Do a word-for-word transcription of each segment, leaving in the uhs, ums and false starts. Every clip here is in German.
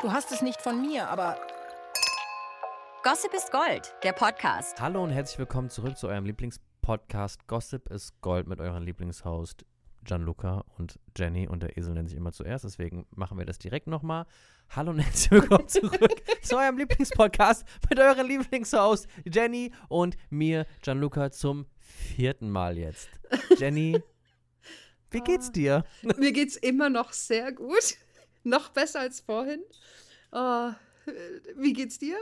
Du hast es nicht von mir, aber... Gossip ist Gold, der Podcast. Hallo und herzlich willkommen zurück zu eurem Lieblingspodcast Gossip ist Gold mit euren Lieblingshost Gianluca und Jenny. Und der Esel nennt sich immer zuerst, deswegen machen wir das direkt nochmal. Hallo und herzlich willkommen zurück zu eurem Lieblingspodcast mit euren Lieblingshost Jenny und mir, Gianluca, zum vierten Mal jetzt. Jenny, wie geht's dir? Mir geht's immer noch sehr gut. Noch besser als vorhin. Uh, wie geht's dir?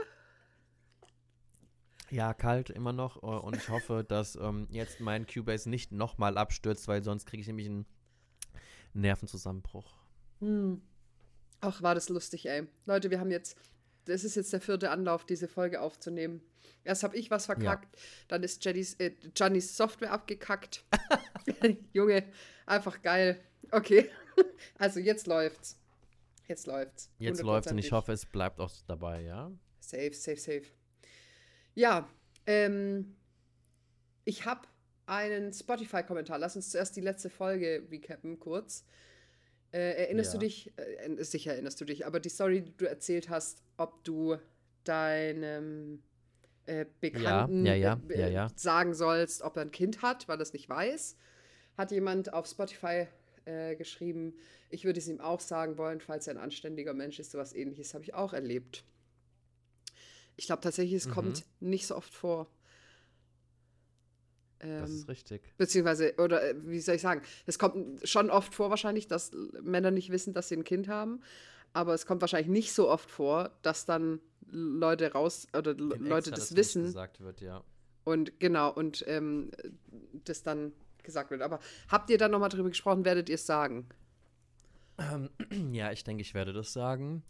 Ja, kalt immer noch und ich hoffe, dass ähm, jetzt mein Cubase nicht nochmal abstürzt, weil sonst kriege ich nämlich einen Nervenzusammenbruch. Hm. Ach, war das lustig, ey. Leute, wir haben jetzt, das ist jetzt der vierte Anlauf, diese Folge aufzunehmen. Erst habe ich was verkackt, ja. Dann ist Jennys, äh, Giannis Software abgekackt. Junge, einfach geil. Okay, also jetzt läuft's. Jetzt läuft's. Jetzt läuft's und ich hoffe, es bleibt auch dabei, ja? Safe, safe, safe. Ja, ähm, ich habe einen Spotify-Kommentar. Lass uns zuerst die letzte Folge recappen, kurz. Äh, erinnerst ja. du dich, äh, sicher erinnerst du dich, aber die Story, die du erzählt hast, ob du deinem äh, Bekannten ja, ja, ja, äh, ja, ja. sagen sollst, ob er ein Kind hat, weil er es nicht weiß, hat jemand auf Spotify äh, geschrieben, ich würde es ihm auch sagen wollen, falls er ein anständiger Mensch ist. Sowas Ähnliches habe ich auch erlebt. Ich glaube tatsächlich, es mhm. kommt nicht so oft vor. Ähm, das ist richtig. Beziehungsweise, oder wie soll ich sagen, es kommt schon oft vor wahrscheinlich, dass Männer nicht wissen, dass sie ein Kind haben, aber es kommt wahrscheinlich nicht so oft vor, dass dann Leute raus, oder Den Leute extra, das wissen. Gesagt wird, ja. Und genau, und ähm, das dann gesagt wird. Aber habt ihr dann nochmal drüber gesprochen, werdet ihr es sagen? Ähm, ja, ich denke, ich werde das sagen.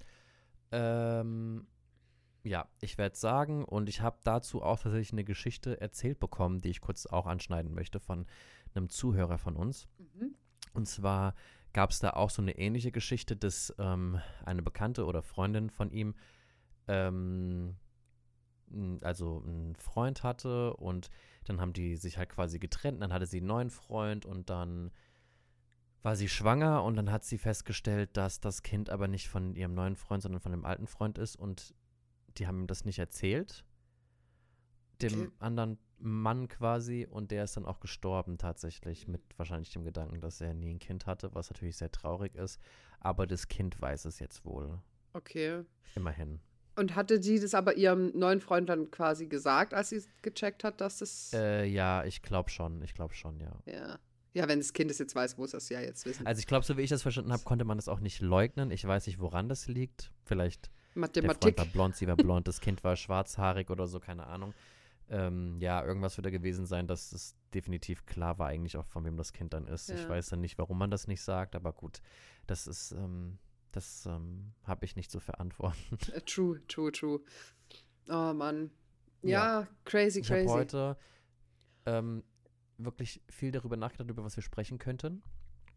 Ähm, ja, ich werde es sagen und ich habe dazu auch tatsächlich eine Geschichte erzählt bekommen, die ich kurz auch anschneiden möchte von einem Zuhörer von uns. Mhm. Und zwar gab es da auch so eine ähnliche Geschichte, dass ähm, eine Bekannte oder Freundin von ihm ähm, also einen Freund hatte und dann haben die sich halt quasi getrennt, dann hatte sie einen neuen Freund und dann war sie schwanger und dann hat sie festgestellt, dass das Kind aber nicht von ihrem neuen Freund, sondern von dem alten Freund ist und die haben ihm das nicht erzählt, dem okay. anderen Mann quasi, und der ist dann auch gestorben tatsächlich mit wahrscheinlich dem Gedanken, dass er nie ein Kind hatte, was natürlich sehr traurig ist, aber das Kind weiß es jetzt wohl. Okay. Immerhin. Und hatte sie das aber ihrem neuen Freund dann quasi gesagt, als sie gecheckt hat, dass das... Äh, ja, ich glaube schon, ich glaube schon, ja. Ja. Ja, wenn das Kind es jetzt weiß, muss es ja jetzt wissen. Also ich glaube, so wie ich das verstanden habe, konnte man das auch nicht leugnen. Ich weiß nicht, woran das liegt. Vielleicht Mathematik. Der Freund war blond, sie war blond, das Kind war schwarzhaarig oder so, keine Ahnung. Ähm, ja, irgendwas wird da gewesen sein, dass es definitiv klar war eigentlich auch, von wem das Kind dann ist. Ja. Ich weiß dann nicht, warum man das nicht sagt, aber gut, das ist, ähm, das ähm, habe ich nicht zu verantworten. True, true, true. Oh Mann. Ja, ja. crazy, ich crazy. Ich habe heute ähm, wirklich viel darüber nachgedacht, über was wir sprechen könnten.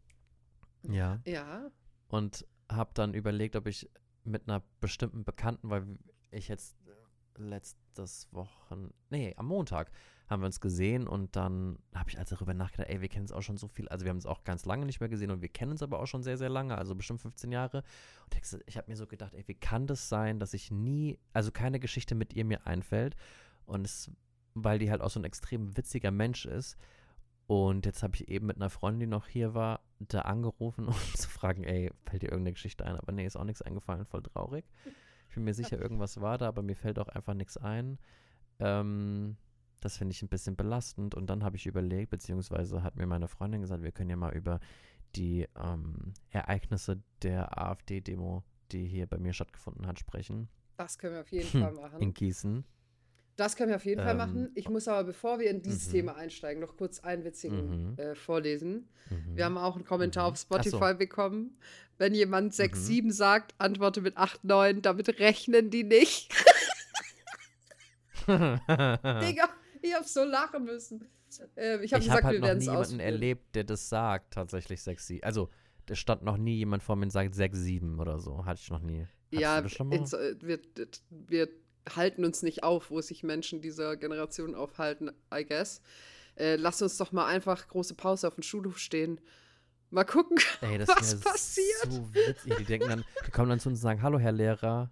Ja. Ja. Und habe dann überlegt, ob ich mit einer bestimmten Bekannten, weil ich jetzt letztes Wochen, nee, am Montag haben wir uns gesehen und dann habe ich also darüber nachgedacht, ey, wir kennen uns auch schon so viel, also wir haben uns auch ganz lange nicht mehr gesehen und wir kennen uns aber auch schon sehr, sehr lange, also bestimmt fünfzehn Jahre. Und ich, ich habe mir so gedacht, ey, wie kann das sein, dass ich nie, also keine Geschichte mit ihr mir einfällt und es, weil die halt auch so ein extrem witziger Mensch ist. Und jetzt habe ich eben mit einer Freundin, die noch hier war, da angerufen, um zu fragen, ey, fällt dir irgendeine Geschichte ein? Aber nee, ist auch nichts eingefallen, voll traurig. Ich bin mir sicher, irgendwas war da, aber mir fällt auch einfach nichts ein. Ähm, das finde ich ein bisschen belastend. Und dann habe ich überlegt, beziehungsweise hat mir meine Freundin gesagt, wir können ja mal über die ähm, Ereignisse der AfD-Demo, die hier bei mir stattgefunden hat, sprechen. Das können wir auf jeden Fall machen. In Gießen. Das können wir auf jeden ähm, Fall machen. Ich muss aber, bevor wir in dieses mhm. Thema einsteigen, noch kurz einen witzigen mhm. äh, vorlesen. Mhm. Wir haben auch einen Kommentar mhm. auf Spotify so. bekommen. Wenn jemand sechs Mhm. sieben sagt, antworte mit acht neun, damit rechnen die nicht. Digga, ich hab so lachen müssen. Äh, ich habe hab gesagt, halt wir noch werden nie es jemanden ausprobieren. erlebt, der das sagt, tatsächlich sechs sieben. Also, da stand noch nie jemand vor mir und sagt sechs sieben oder so. Hatte ich noch nie. Hattest ja, du das schon mal? ins, äh, wir, wir halten uns nicht auf, wo sich Menschen dieser Generation aufhalten, I guess. Äh, lass uns doch mal einfach große Pause auf dem Schulhof stehen Mal gucken, Ey, das was wär passiert. so witzig. Die denken dann, die kommen dann zu uns und sagen, hallo, Herr Lehrer.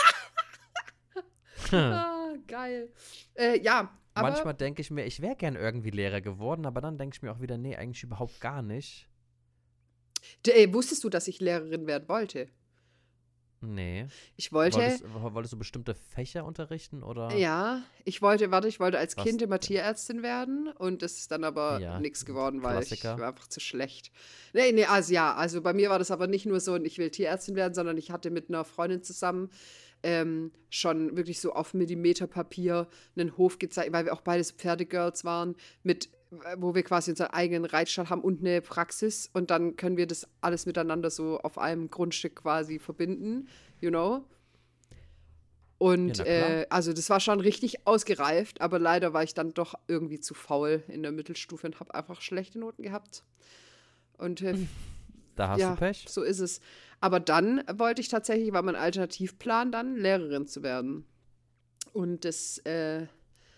Ah, geil. Äh, ja, aber Manchmal denke ich mir, ich wäre gern irgendwie Lehrer geworden, aber dann denke ich mir auch wieder, nee, eigentlich überhaupt gar nicht. D- ey, wusstest du, dass ich Lehrerin werden wollte? Nee. Ich wollte, Wolltest, wolltest du bestimmte Fächer unterrichten oder? ja, ich wollte, warte, ich wollte als Was Kind immer denn? Tierärztin werden und das ist dann aber Ja, nichts geworden, weil ich Klassiker. war einfach zu schlecht. Nee, nee, also ja, also bei mir war das aber nicht nur so, ich will Tierärztin werden, sondern ich hatte mit einer Freundin zusammen ähm, schon wirklich so auf Millimeterpapier einen Hof gezeigt, weil wir auch beides Pferdegirls waren, mit, wo wir quasi unseren eigenen Reitstall haben und eine Praxis und dann können wir das alles miteinander so auf einem Grundstück quasi verbinden, you know? Und Ja, na klar. äh, also das war schon richtig ausgereift, aber leider war ich dann doch irgendwie zu faul in der Mittelstufe und habe einfach schlechte Noten gehabt. Und äh, Da hast ja, du Pech. so ist es. Aber dann wollte ich tatsächlich, war mein Alternativplan dann, Lehrerin zu werden. Und das, äh,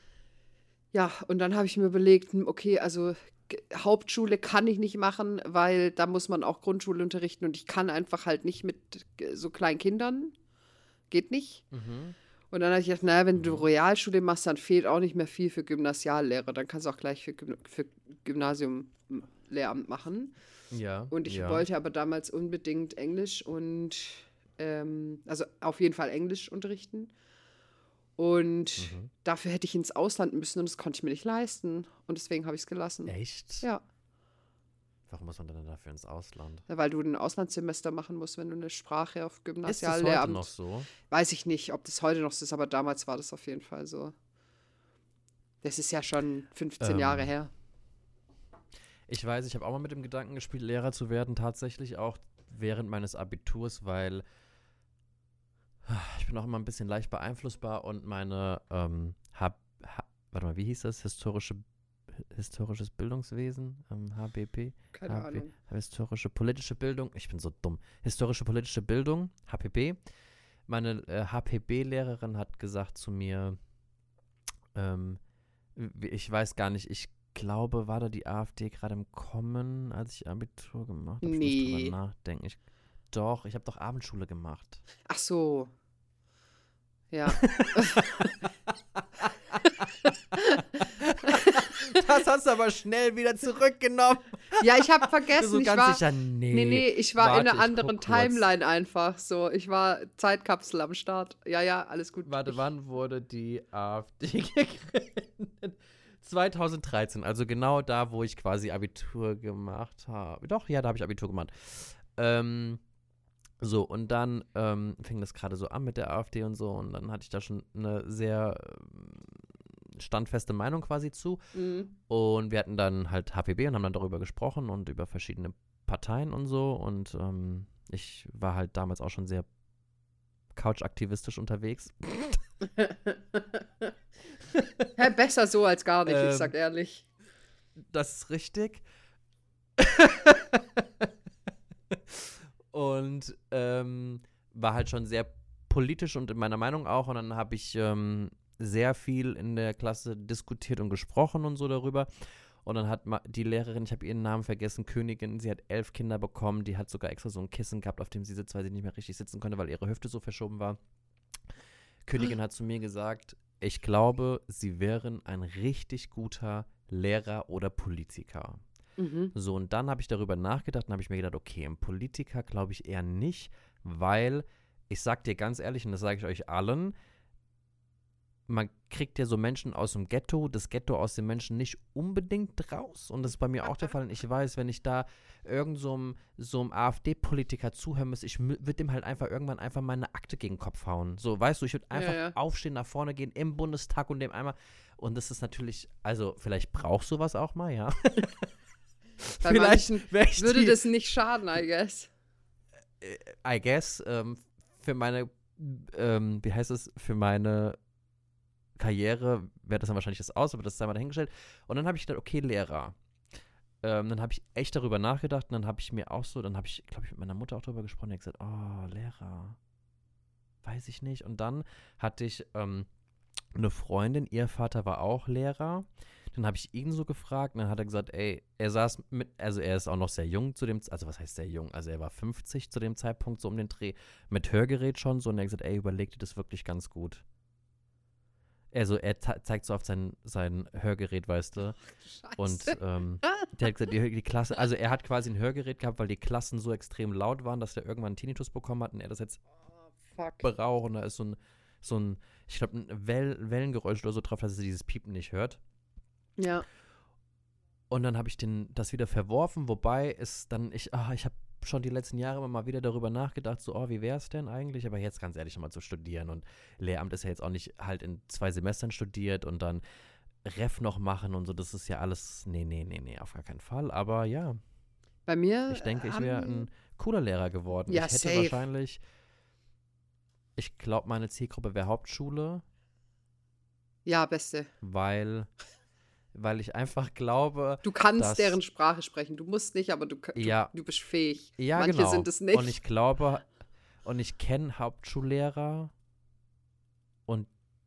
ja, und dann habe ich mir überlegt, hm, okay, also G- Hauptschule kann ich nicht machen, weil da muss man auch Grundschule unterrichten und ich kann einfach halt nicht mit äh, so kleinen Kindern. Geht nicht. Mhm. Und dann habe ich gedacht, naja, wenn du Mhm. Realschule machst, dann fehlt auch nicht mehr viel für Gymnasiallehrer. Dann kannst du auch gleich für, Gym für Gymnasium hm, Lehramt machen. Ja. Und ich ja. wollte aber damals unbedingt Englisch und, ähm, also auf jeden Fall Englisch unterrichten. Und Mhm. dafür hätte ich ins Ausland müssen und das konnte ich mir nicht leisten. Und deswegen habe ich es gelassen. Echt? Ja, Warum muss man denn dafür ins Ausland? weil du ein Auslandssemester machen musst, wenn du eine Sprache auf Ist das heute Gymnasiallehramt. noch so? Weiß ich nicht, ob das heute noch so ist, aber damals war das auf jeden Fall so. Das ist ja schon fünfzehn Ähm, Jahre her. Ich weiß, ich habe auch mal mit dem Gedanken gespielt, Lehrer zu werden, tatsächlich auch während meines Abiturs, weil ich bin auch immer ein bisschen leicht beeinflussbar und meine, ähm, hab, ha, warte mal, wie hieß das? Historische, historisches Bildungswesen? Ähm, H B P? Keine H B, Ahnung. Historische politische Bildung, ich bin so dumm. Historische politische Bildung, H P B. Meine äh, H P B-Lehrerin hat gesagt zu mir, ähm, w- ich weiß gar nicht, ich glaube, war da die AfD gerade im Kommen, als ich Abitur gemacht habe? Ich muss Nee. drüber nachdenken. Ich, doch, ich habe doch Abendschule gemacht. Ach so. Ja. Das hast du aber schnell wieder zurückgenommen. Ja, ich habe Du vergessen, so ich ganz war. sicher, nee. Nee, nee, ich war warte, in einer ich anderen guck kurz. Timeline einfach. So, ich war Zeitkapsel am Start. Ja, ja, alles gut. Warte, ich, wann wurde die AfD gegründet? zweitausenddreizehn, also genau da, wo ich quasi Abitur gemacht habe. Doch, ja, da habe ich Abitur gemacht. Ähm, so, und dann ähm, fing das gerade so an mit der AfD und so, und dann hatte ich da schon eine sehr ähm, standfeste Meinung quasi zu. Mhm. Und wir hatten dann halt H P B und haben dann darüber gesprochen und über verschiedene Parteien und so. Und ähm, ich war halt damals auch schon sehr couch-aktivistisch unterwegs. Ja, besser so als gar nicht, Ähm, ich sag ehrlich. Das ist richtig. Und ähm, war halt schon sehr politisch und in meiner Meinung auch. Und dann habe ich ähm, sehr viel in der Klasse diskutiert und gesprochen und so darüber. Und dann hat ma- die Lehrerin, ich habe ihren Namen vergessen, Königin, sie hat elf Kinder bekommen. Die hat sogar extra so ein Kissen gehabt, auf dem sie sitzt, weil sie nicht mehr richtig sitzen konnte, weil ihre Hüfte so verschoben war. Königin hat zu mir gesagt, ich glaube, sie wären ein richtig guter Lehrer oder Politiker. Mhm. So, und dann habe ich darüber nachgedacht und habe ich mir gedacht, okay, ein Politiker glaube ich eher nicht, weil, ich sag dir ganz ehrlich, und das sage ich euch allen, man kriegt ja so Menschen aus dem Ghetto, das Ghetto aus den Menschen nicht unbedingt raus. Und das ist bei mir auch der Fall. Und ich weiß, wenn ich da irgend so einem, so einem AfD-Politiker zuhören muss, ich würde dem halt einfach irgendwann einfach meine Akte gegen den Kopf hauen. So, weißt du, ich würde einfach ja. aufstehen, nach vorne gehen im Bundestag und dem einmal, und das ist natürlich, also vielleicht brauchst du sowas auch mal, ja. Bei Vielleicht manchen wär ich würde die- das nicht schaden, I guess. I guess, ähm, für meine, ähm, wie heißt es, für meine Karriere wäre das dann wahrscheinlich das aus, aber das sei mal dahingestellt. Und dann habe ich gedacht, okay, Lehrer. Ähm, dann habe ich echt darüber nachgedacht und dann habe ich mir auch so, dann habe ich, glaube ich, mit meiner Mutter auch darüber gesprochen, die hat gesagt, oh, Lehrer, weiß ich nicht. Und dann hatte ich ähm, eine Freundin, ihr Vater war auch Lehrer. Dann habe ich ihn so gefragt und dann hat er gesagt, ey, er saß mit, also er ist auch noch sehr jung zu dem, also was heißt sehr jung, also er war fünfzig zu dem Zeitpunkt so um den Dreh, mit Hörgerät schon so und er hat gesagt, ey, überleg dir das wirklich ganz gut. Also er ta- zeigt so auf sein, sein Hörgerät, weißt du, Scheiße. und ähm, der hat gesagt, die, die Klasse, also er hat quasi ein Hörgerät gehabt, weil die Klassen so extrem laut waren, dass der irgendwann einen Tinnitus bekommen hat und er das jetzt Oh, fuck. braucht und da ist so ein, so ein, ich glaube, ein Well- Wellengeräusch oder so drauf, dass er dieses Piepen nicht hört. Ja. Und dann habe ich den, das wieder verworfen, wobei es dann, ich, ah, ich habe schon die letzten Jahre immer mal wieder darüber nachgedacht, so, oh, wie wäre es denn eigentlich? Aber jetzt ganz ehrlich nochmal zu studieren und Lehramt ist ja jetzt auch nicht halt in zwei Semestern studiert und dann Ref noch machen und so, das ist ja alles, nee, nee, nee, nee, auf gar keinen Fall. Aber ja, Bei mir. ich denke, ich haben- wäre ein cooler Lehrer geworden. Ja, ich hätte safe. wahrscheinlich, ich glaube, meine Zielgruppe wäre Hauptschule, Ja, Beste. weil, weil ich einfach glaube, Du kannst dass- deren Sprache sprechen. Du musst nicht, aber du, du, Ja. du bist fähig. ja, Manche genau. sind es nicht. Und ich glaube, und ich kenne Hauptschullehrer und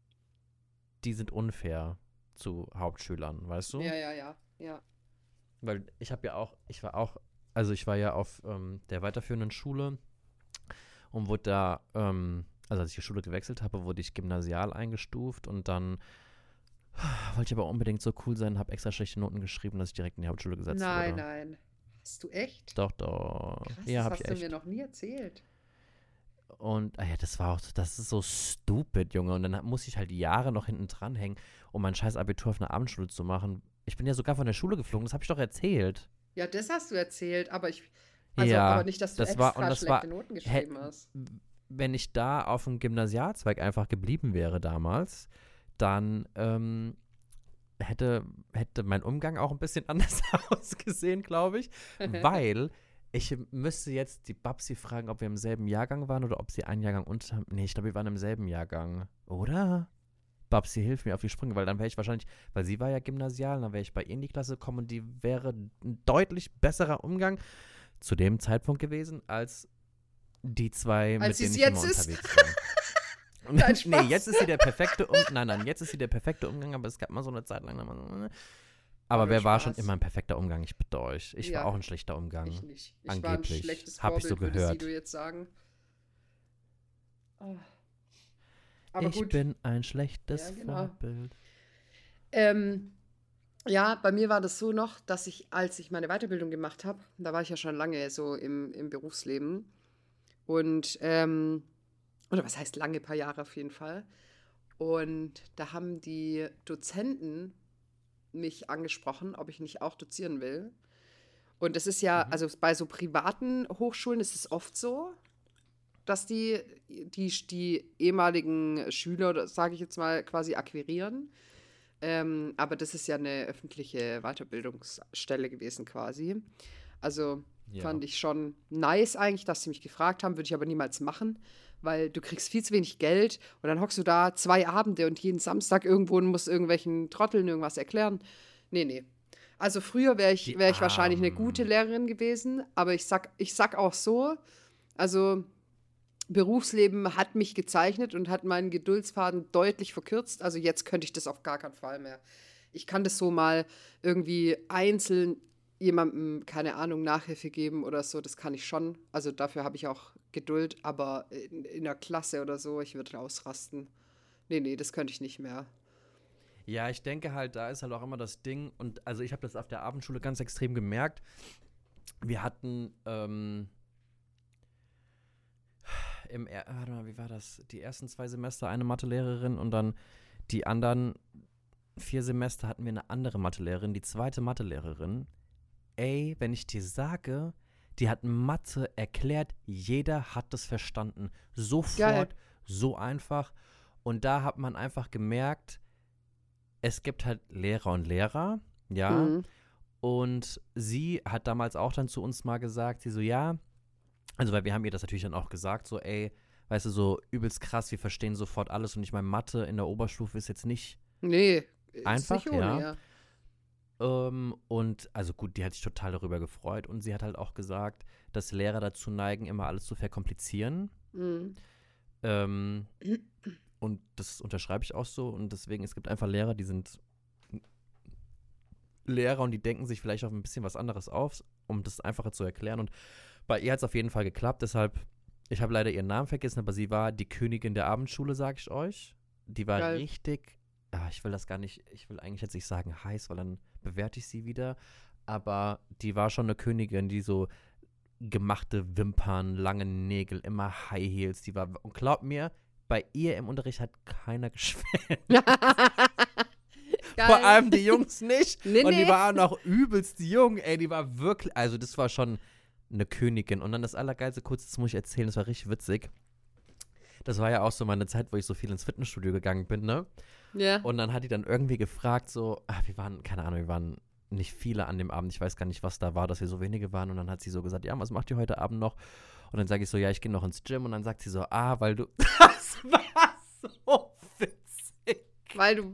die sind unfair zu Hauptschülern, weißt du? Ja, ja, ja. ja. Weil ich habe ja auch, ich war auch, also ich war ja auf ähm, der weiterführenden Schule und wurde da, ähm, also als ich die Schule gewechselt habe, wurde ich gymnasial eingestuft und dann wollte ich aber unbedingt so cool sein, habe extra schlechte Noten geschrieben, dass ich direkt in die Hauptschule gesetzt Nein, wurde. nein. Hast du echt? Doch, doch. Krass, ja, das habe hast ich du echt. mir noch nie erzählt. Und ah ja, das war auch, so- das ist so stupid, Junge. Und dann ha- muss ich halt Jahre noch hinten dran hängen, um mein scheiß Abitur auf einer Abendschule zu machen. Ich bin ja sogar von der Schule geflogen, das habe ich doch erzählt. Ja, das hast du erzählt, aber ich. Also, Ja, aber nicht, dass du das extra war- und das schlechte war- Noten geschrieben hast. Wenn ich da auf dem Gymnasialzweig einfach geblieben wäre damals, dann ähm, hätte, hätte mein Umgang auch ein bisschen anders ausgesehen, glaube ich. Weil ich müsste jetzt die Babsi fragen, ob wir im selben Jahrgang waren oder ob sie einen Jahrgang unter. Nee, ich glaube, wir waren im selben Jahrgang. Oder? Babsi, hilf mir auf die Sprünge, weil dann wäre ich wahrscheinlich, weil sie war ja gymnasial, dann wäre ich bei ihr in die Klasse gekommen und die wäre ein deutlich besserer Umgang zu dem Zeitpunkt gewesen, als die zwei, Als mit sie denen es ich immer jetzt ist. unterwegs war. Nein, nee, Spaß. jetzt ist sie der perfekte Umgang. Nein, nein, jetzt ist sie der perfekte Umgang, aber es gab mal so eine Zeit lang. da mal so- Aber Aber wer war schon Spaß. immer ein perfekter Umgang? Ich bitte euch. Ich Ja. war auch ein schlechter Umgang. Ich nicht. Ich Angeblich. war ein schlechtes Hab ich Vorbild, so würde gehört. Sido jetzt sagen. Oh. Aber ich gut. bin ein schlechtes Ja, genau. Vorbild. Ähm, ja, bei mir war das so noch, dass ich, als ich meine Weiterbildung gemacht habe, da war ich ja schon lange so im, im Berufsleben. Und, ähm, oder was heißt lange, paar Jahre auf jeden Fall. Und da haben die Dozenten mich angesprochen, ob ich nicht auch dozieren will. Und das ist ja, Mhm. also bei so privaten Hochschulen ist es oft so, dass die die, die ehemaligen Schüler, sage ich jetzt mal, quasi akquirieren. Ähm, aber das ist ja eine öffentliche Weiterbildungsstelle gewesen quasi. Also Ja. fand ich schon nice eigentlich, dass sie mich gefragt haben, würde ich aber niemals machen, weil du kriegst viel zu wenig Geld und dann hockst du da zwei Abende und jeden Samstag irgendwo und musst irgendwelchen Trotteln irgendwas erklären. Nee, nee. Also früher wäre ich, Die wär ich wahrscheinlich eine Armen. gute Lehrerin gewesen, aber ich sag, ich sag auch so, also Berufsleben hat mich gezeichnet und hat meinen Geduldsfaden deutlich verkürzt. Also jetzt könnte ich das auf gar keinen Fall mehr. Ich kann das so mal irgendwie einzeln jemandem, keine Ahnung, Nachhilfe geben oder so, das kann ich schon. Also dafür habe ich auch Geduld, aber in, in der Klasse oder so, ich würde ausrasten. Nee, nee, das könnte ich nicht mehr. Ja, ich denke halt, da ist halt auch immer das Ding, und also ich habe das auf der Abendschule ganz extrem gemerkt. Wir hatten ähm, im, er warte mal, wie war das? Die ersten zwei Semester eine Mathelehrerin und dann die anderen vier Semester hatten wir eine andere Mathelehrerin, die zweite Mathelehrerin. Ey, wenn ich dir sage, die hat Mathe erklärt, jeder hat das verstanden. Sofort, Geil. so einfach. Und da hat man einfach gemerkt, es gibt halt Lehrer und Lehrer, ja. Mhm. Und sie hat damals auch dann zu uns mal gesagt, sie so, ja, also weil wir haben ihr das natürlich dann auch gesagt, so, ey, weißt du, so übelst krass, wir verstehen sofort alles und ich meine, Mathe in der Oberstufe ist jetzt nicht Nee, ist Einfach, nicht ohne, ja. ja. Ähm, und also gut, die hat sich total darüber gefreut und sie hat halt auch gesagt, dass Lehrer dazu neigen, immer alles zu verkomplizieren. Mhm. Ähm, und das unterschreibe ich auch so und deswegen, es gibt einfach Lehrer, die sind Lehrer und die denken sich vielleicht auch ein bisschen was anderes auf, um das einfacher zu erklären. Und bei ihr hat es auf jeden Fall geklappt, deshalb, ich habe leider ihren Namen vergessen, aber sie war die Königin der Abendschule, sag ich euch. Die war Geil. richtig, ah, ich will das gar nicht, ich will eigentlich jetzt nicht sagen heiß, weil dann bewerte ich sie wieder, aber die war schon eine Königin, die so gemachte Wimpern, lange Nägel, immer High Heels, die war, und glaubt mir, bei ihr im Unterricht hat keiner geschwärmt. Vor allem die Jungs nicht. Nee, und die nee. waren auch übelst jung, ey, die war wirklich, also das war schon eine Königin. Und dann das Allergeilste, kurz, das muss ich erzählen, das war richtig witzig. Das war ja auch so meine Zeit, wo ich so viel ins Fitnessstudio gegangen bin, ne? Ja. Und dann hat die dann irgendwie gefragt, so, ach, wir waren, keine Ahnung, wir waren nicht viele an dem Abend, ich weiß gar nicht, was da war, dass wir so wenige waren. Und dann hat sie so gesagt, ja, was macht ihr heute Abend noch? Und dann sage ich so, ja, ich gehe noch ins Gym. Und dann sagt sie so, ah, weil du, das war so witzig. Weil du.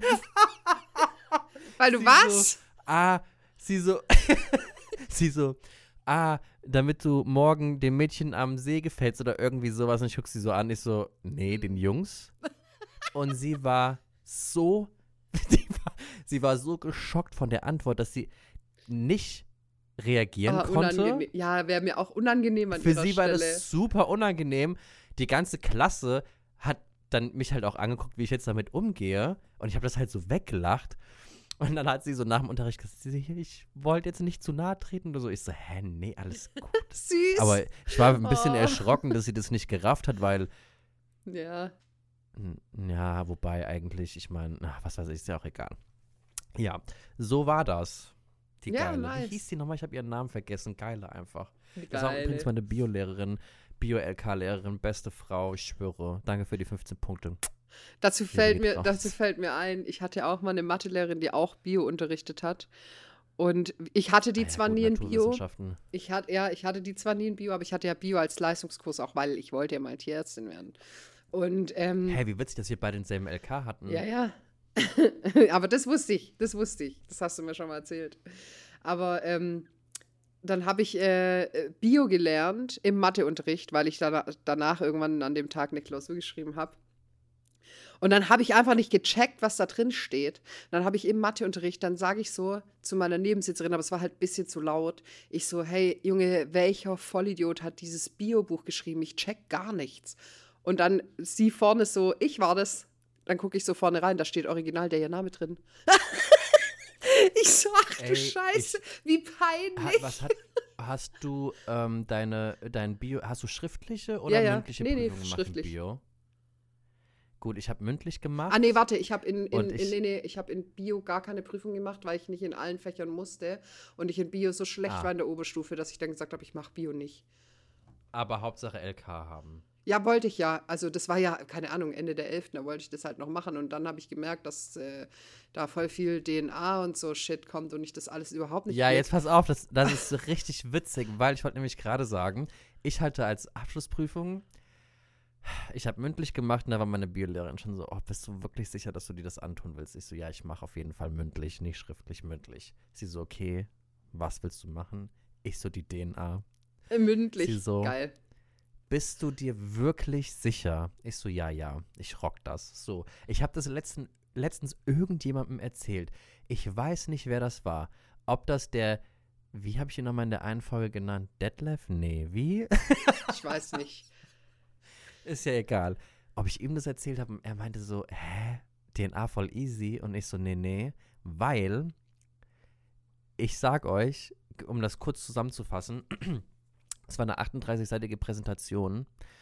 Weil du Sie was? So, ah, sie so, sie so, ah, damit du morgen dem Mädchen am See gefällst oder irgendwie sowas. Und ich gucke sie so an, ich so, nee, den Jungs. Und sie war so, sie war, sie war so geschockt von der Antwort, dass sie nicht reagieren Ah, konnte. unangenehm. Ja, wäre mir auch unangenehm an Für ihrer sie war Stelle. das super unangenehm. Die ganze Klasse hat dann mich halt auch angeguckt, wie ich jetzt damit umgehe. Und ich habe das halt so weggelacht. Und dann hat sie so nach dem Unterricht gesagt, sie so, ich wollte jetzt nicht zu nahe treten oder so. Ich so, hä, nee, alles gut. Süß. Aber ich war ein bisschen Oh. erschrocken, dass sie das nicht gerafft hat, weil, Ja. n- ja, wobei eigentlich, ich meine, was weiß ich, ist ja auch egal. Ja, so war das. Die Ja, Geile. nice. Wie hieß die nochmal? Ich habe ihren Namen vergessen. Geile einfach. Das war Geil. übrigens meine Bio-Lehrerin, Bio-L K-Lehrerin, beste Frau, ich schwöre. Danke für die fünfzehn Punkte. Dazu Liebe fällt, geht mir, raus. dazu fällt mir ein, ich hatte auch mal eine Mathelehrerin, die auch Bio unterrichtet hat. Und ich hatte die Ah ja, zwar gut, nie in Bio. Naturwissenschaften. Ich hatte, ja, ich hatte die zwar nie in Bio, aber ich hatte ja Bio als Leistungskurs, auch weil ich wollte ja mal Tierärztin werden. Und, ähm, Hä, wie witzig, dass wir beide denselben L K hatten. ja, ja. Aber das wusste ich, das wusste ich. Das hast du mir schon mal erzählt. Aber ähm, dann habe ich äh, Bio gelernt im Matheunterricht, weil ich danach, danach irgendwann an dem Tag eine Klausur geschrieben habe. Und dann habe ich einfach nicht gecheckt, was da drin steht. Dann habe ich im Matheunterricht, dann sage ich so zu meiner Nebensitzerin, aber es war halt ein bisschen zu laut. Ich so, hey, Junge, welcher Vollidiot hat dieses Bio-Buch geschrieben? Ich check gar nichts. Und dann sie vorne so, ich war das. Dann gucke ich so vorne rein, da steht original der ihr Name drin. Ich so, ach du Ey, Scheiße, wie Ha, peinlich. was hat, hast du ähm, deine, dein Bio, hast du schriftliche oder Ja, ja. mündliche Nee, nee, Prüfungen gemacht schriftlich. im Bio? Gut, ich habe mündlich gemacht. Ah, nee, warte, ich habe in, in, Und in, ich- nee, nee, ich hab in Bio gar keine Prüfung gemacht, weil ich nicht in allen Fächern musste. Und ich in Bio so schlecht Ah. war in der Oberstufe, dass ich dann gesagt habe, ich mache Bio nicht. Aber Hauptsache L K haben. Ja, wollte ich ja. Also das war ja, keine Ahnung, Ende der elften Da wollte ich das halt noch machen. Und dann habe ich gemerkt, dass äh, da voll viel D N A und so Shit kommt und ich das alles überhaupt nicht Ja, will. jetzt pass auf, das, das ist so richtig witzig, weil ich wollte nämlich gerade sagen, ich hatte als Abschlussprüfung, ich habe mündlich gemacht und da war meine Biolehrerin schon so, oh, bist du wirklich sicher, dass du dir das antun willst? Ich so, ja, ich mache auf jeden Fall mündlich, nicht schriftlich, mündlich. Sie so, okay, was willst du machen? Ich so, die D N A. Äh, Mündlich. Sie so, Geil. Bist du dir wirklich sicher? Ich so, ja, ja, ich rock das. So, ich habe das letzten, letztens irgendjemandem erzählt. Ich weiß nicht, wer das war. Ob das der, wie habe ich ihn nochmal in der einen Folge genannt? Detlef? Nee, wie? Ich weiß nicht. Ist ja egal. Ob ich ihm das erzählt habe und er meinte so, hä? D N A voll easy. Und ich so, nee, nee. Weil, ich sag euch, um das kurz zusammenzufassen, es war eine achtunddreißig-seitige Präsentation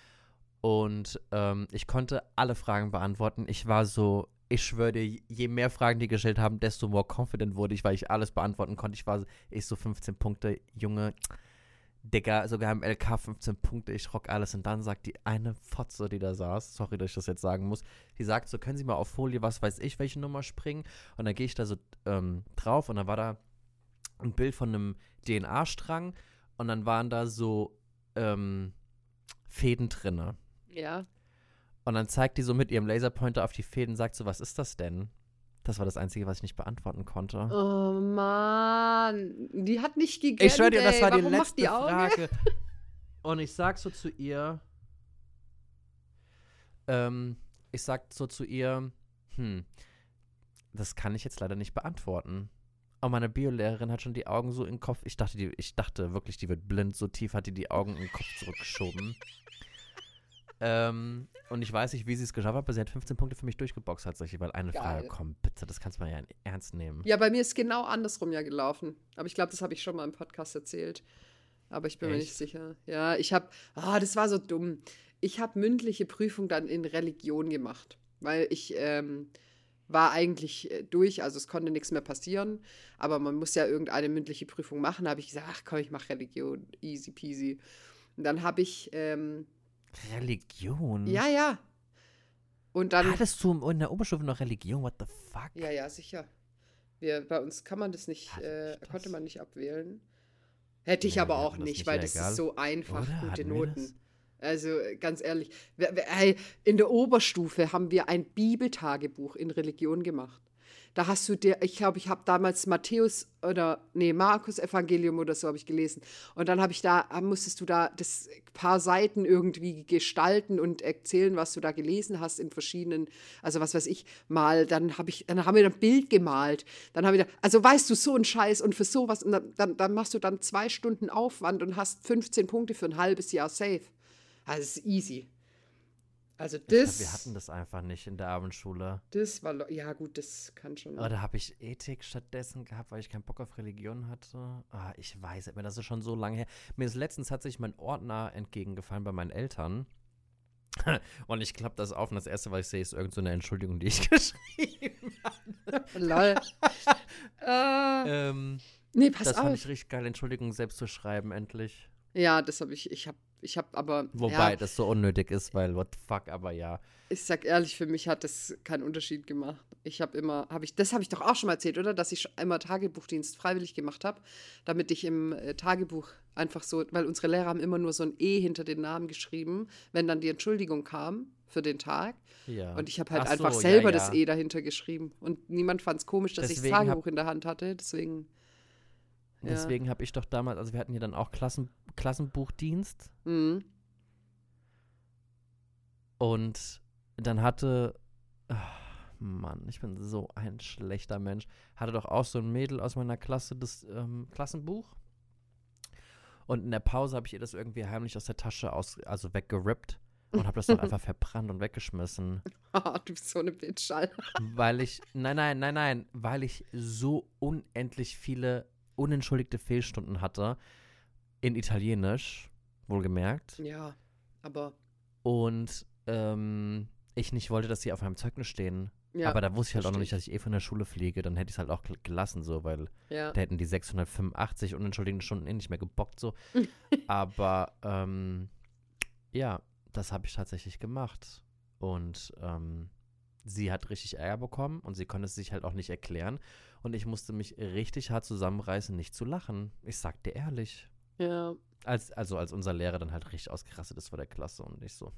und ähm, ich konnte alle Fragen beantworten. Ich war so, ich schwöre dir, je mehr Fragen die gestellt haben, desto more confident wurde ich, weil ich alles beantworten konnte. Ich war, ich so fünfzehn Punkte, Junge, Digga, sogar im L K fünfzehn Punkte, ich rock alles. Und dann sagt die eine Fotze, die da saß, sorry, dass ich das jetzt sagen muss, die sagt so, können Sie mal auf Folie, was weiß ich, welche Nummer springen? Und dann gehe ich da so ähm, drauf und dann war da ein Bild von einem D N A-Strang und dann waren da so ähm, Fäden drinne. Ja. Und dann zeigt die so mit ihrem Laserpointer auf die Fäden, sagt so, was ist das denn? Das war das Einzige, was ich nicht beantworten konnte. Oh Mann. Die hat nicht gegönnt, Ich schwör dir, das ey. war die Warum macht letzte die Augen? Frage. Und ich sag so zu ihr, ähm, ich sag so zu ihr, hm, das kann ich jetzt leider nicht beantworten. Aber meine Biolehrerin hat schon die Augen so in den Kopf. Ich dachte, die, ich dachte wirklich, die wird blind. So tief hat die die Augen in den Kopf zurückgeschoben. ähm, und ich weiß nicht, wie sie es geschafft hat, aber sie hat fünfzehn Punkte für mich durchgeboxt tatsächlich, weil eine Geil. Frage, komm, bitte, das kannst du mal ja ernst nehmen. Ja, bei mir ist genau andersrum ja gelaufen. Aber ich glaube, das habe ich schon mal im Podcast erzählt. Aber ich bin Echt? mir nicht sicher. Ja, ich habe, ah, das war so dumm. Ich habe mündliche Prüfung dann in Religion gemacht, weil ich ähm, war eigentlich durch, also es konnte nichts mehr passieren, aber man muss ja irgendeine mündliche Prüfung machen. Da habe ich gesagt, ach komm, ich mache Religion, easy peasy. Und dann habe ich ähm, Religion? Ja, ja. Und dann hattest du in der Oberstufe noch Religion? What the fuck? Ja, ja, sicher. Wir, bei uns kann man das nicht, Hatte äh, ich das? konnte man nicht abwählen. Hätte ich Nee, aber wir auch hatten das nicht, nicht weil das illegal. ist so einfach, Oder? gute Hatten wir Noten. das? Also äh, ganz ehrlich, wir, wir, ey, in der Oberstufe haben wir ein Bibeltagebuch in Religion gemacht. Da hast du dir, ich glaube, ich habe damals Matthäus oder, nee, Markus Evangelium oder so habe ich gelesen. Und dann habe ich da, musstest du da das paar Seiten irgendwie gestalten und erzählen, was du da gelesen hast in verschiedenen, also was weiß ich, mal, dann habe ich, dann haben wir ein Bild gemalt. Dann haben wir da, also weißt du, so ein Scheiß und für sowas, und dann, dann, dann machst du dann zwei Stunden Aufwand und hast fünfzehn Punkte für ein halbes Jahr safe. Also es ist easy. Also das. Ich glaub, wir hatten das einfach nicht in der Abendschule. Das war, lo- ja gut, das kann schon. Oder habe ich Ethik stattdessen gehabt, weil ich keinen Bock auf Religion hatte? Ah, ich weiß nicht mehr, das ist schon so lange her. Mir ist letztens tatsächlich mein Ordner entgegengefallen bei meinen Eltern. Und ich klappe das auf und das Erste, was ich sehe, ist irgend so eine Entschuldigung, die ich geschrieben habe. Lol. äh, ähm, nee, pass das auf. fand ich richtig geil, Entschuldigung selbst zu schreiben, endlich. Ja, das habe ich, ich habe, ich habe aber, Wobei ja, das so unnötig ist, weil what the fuck, aber ja. ich sag ehrlich, für mich hat das keinen Unterschied gemacht. Ich habe immer, habe ich, das habe ich doch auch schon mal erzählt, oder? Dass ich schon einmal Tagebuchdienst freiwillig gemacht habe, damit ich im äh, Tagebuch einfach so, weil unsere Lehrer haben immer nur so ein E hinter den Namen geschrieben, wenn dann die Entschuldigung kam für den Tag. Ja. Und ich habe halt Ach einfach so, selber ja, das ja. E dahinter geschrieben. Und niemand fand es komisch, dass ich das Deswegen hab- Tagebuch in der Hand hatte. Deswegen. Ja. Deswegen habe ich doch damals, also wir hatten ja dann auch Klassen, Klassenbuchdienst. Mhm. Und dann hatte, ach, Mann, ich bin so ein schlechter Mensch, hatte doch auch so ein Mädel aus meiner Klasse das ähm, Klassenbuch. Und in der Pause habe ich ihr das irgendwie heimlich aus der Tasche aus, also weggerippt und habe das dann einfach verbrannt und weggeschmissen. Ah, du bist so eine Bitch, Alter. Weil ich, nein, nein, nein, nein, weil ich so unendlich viele unentschuldigte Fehlstunden hatte in Italienisch, wohlgemerkt. Ja, aber. Und ähm, ich nicht wollte, dass sie auf meinem Zeugnis stehen. Ja, Aber da wusste ich halt auch noch versteh nicht, dass ich eh von der Schule fliege. Dann hätte ich es halt auch gel- gelassen, so, weil Ja. da hätten die sechshundertfünfundachtzig unentschuldigten Stunden eh nicht mehr gebockt, so. Aber, ähm, ja, das habe ich tatsächlich gemacht. Und, ähm, sie hat richtig Ärger bekommen und sie konnte es sich halt auch nicht erklären. Und ich musste mich richtig hart zusammenreißen, nicht zu lachen. Ich sag dir ehrlich. Ja. Als, also als unser Lehrer dann halt richtig ausgerastet ist vor der Klasse und ich so.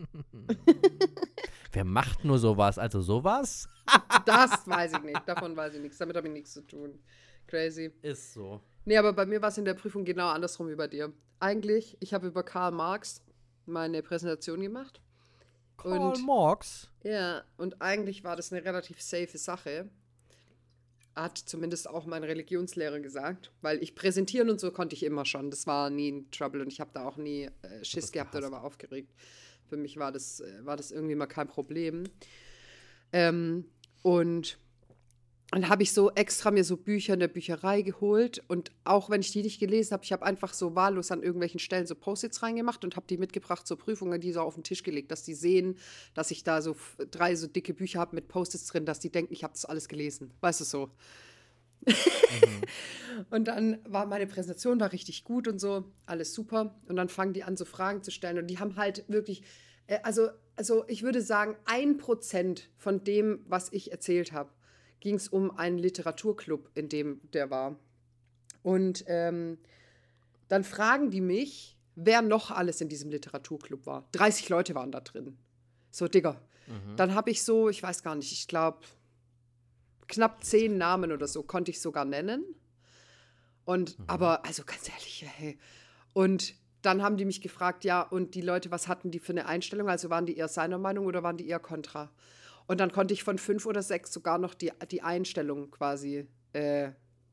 Wer macht nur sowas? Also sowas? Das weiß ich nicht. Davon weiß ich nichts. Damit habe ich nichts zu tun. Crazy. Ist so. Nee, aber bei mir war es in der Prüfung genau andersrum wie bei dir. Eigentlich, ich habe über Karl Marx meine Präsentation gemacht. Karl Und Marx? ja, und eigentlich war das eine relativ safe Sache. Hat zumindest auch mein Religionslehrer gesagt, weil ich präsentieren und so konnte ich immer schon. Das war nie ein Trouble und ich habe da auch nie äh, Schiss das gehabt oder gehasst. war aufgeregt. Für mich war das, äh, war das irgendwie mal kein Problem. Ähm, und dann habe ich so extra mir so Bücher in der Bücherei geholt und auch wenn ich die nicht gelesen habe, ich habe einfach so wahllos an irgendwelchen Stellen so Post-its reingemacht und habe die mitgebracht zur Prüfung und die so auf den Tisch gelegt, dass die sehen, dass ich da so f- drei so dicke Bücher habe mit Post-its drin, dass die denken, ich habe das alles gelesen. Weißt du so? Und dann war meine Präsentation war richtig gut und so, alles super. Und dann fangen die an, so Fragen zu stellen und die haben halt wirklich, äh, also, also ich würde sagen, ein Prozent von dem, was ich erzählt habe, ging es um einen Literaturclub, in dem der war. Und ähm, dann fragen die mich, wer noch alles in diesem Literaturclub war. dreißig Leute waren da drin. So, Digga. Dann habe ich so, ich weiß gar nicht, ich glaube, knapp zehn Namen oder so konnte ich sogar nennen. Und, aber, also ganz ehrlich, hey. Und dann haben die mich gefragt, ja, und die Leute, was hatten die für eine Einstellung? Also waren die eher seiner Meinung oder waren die eher kontra? Und dann konnte ich von fünf oder sechs sogar noch die, die Einstellung quasi äh,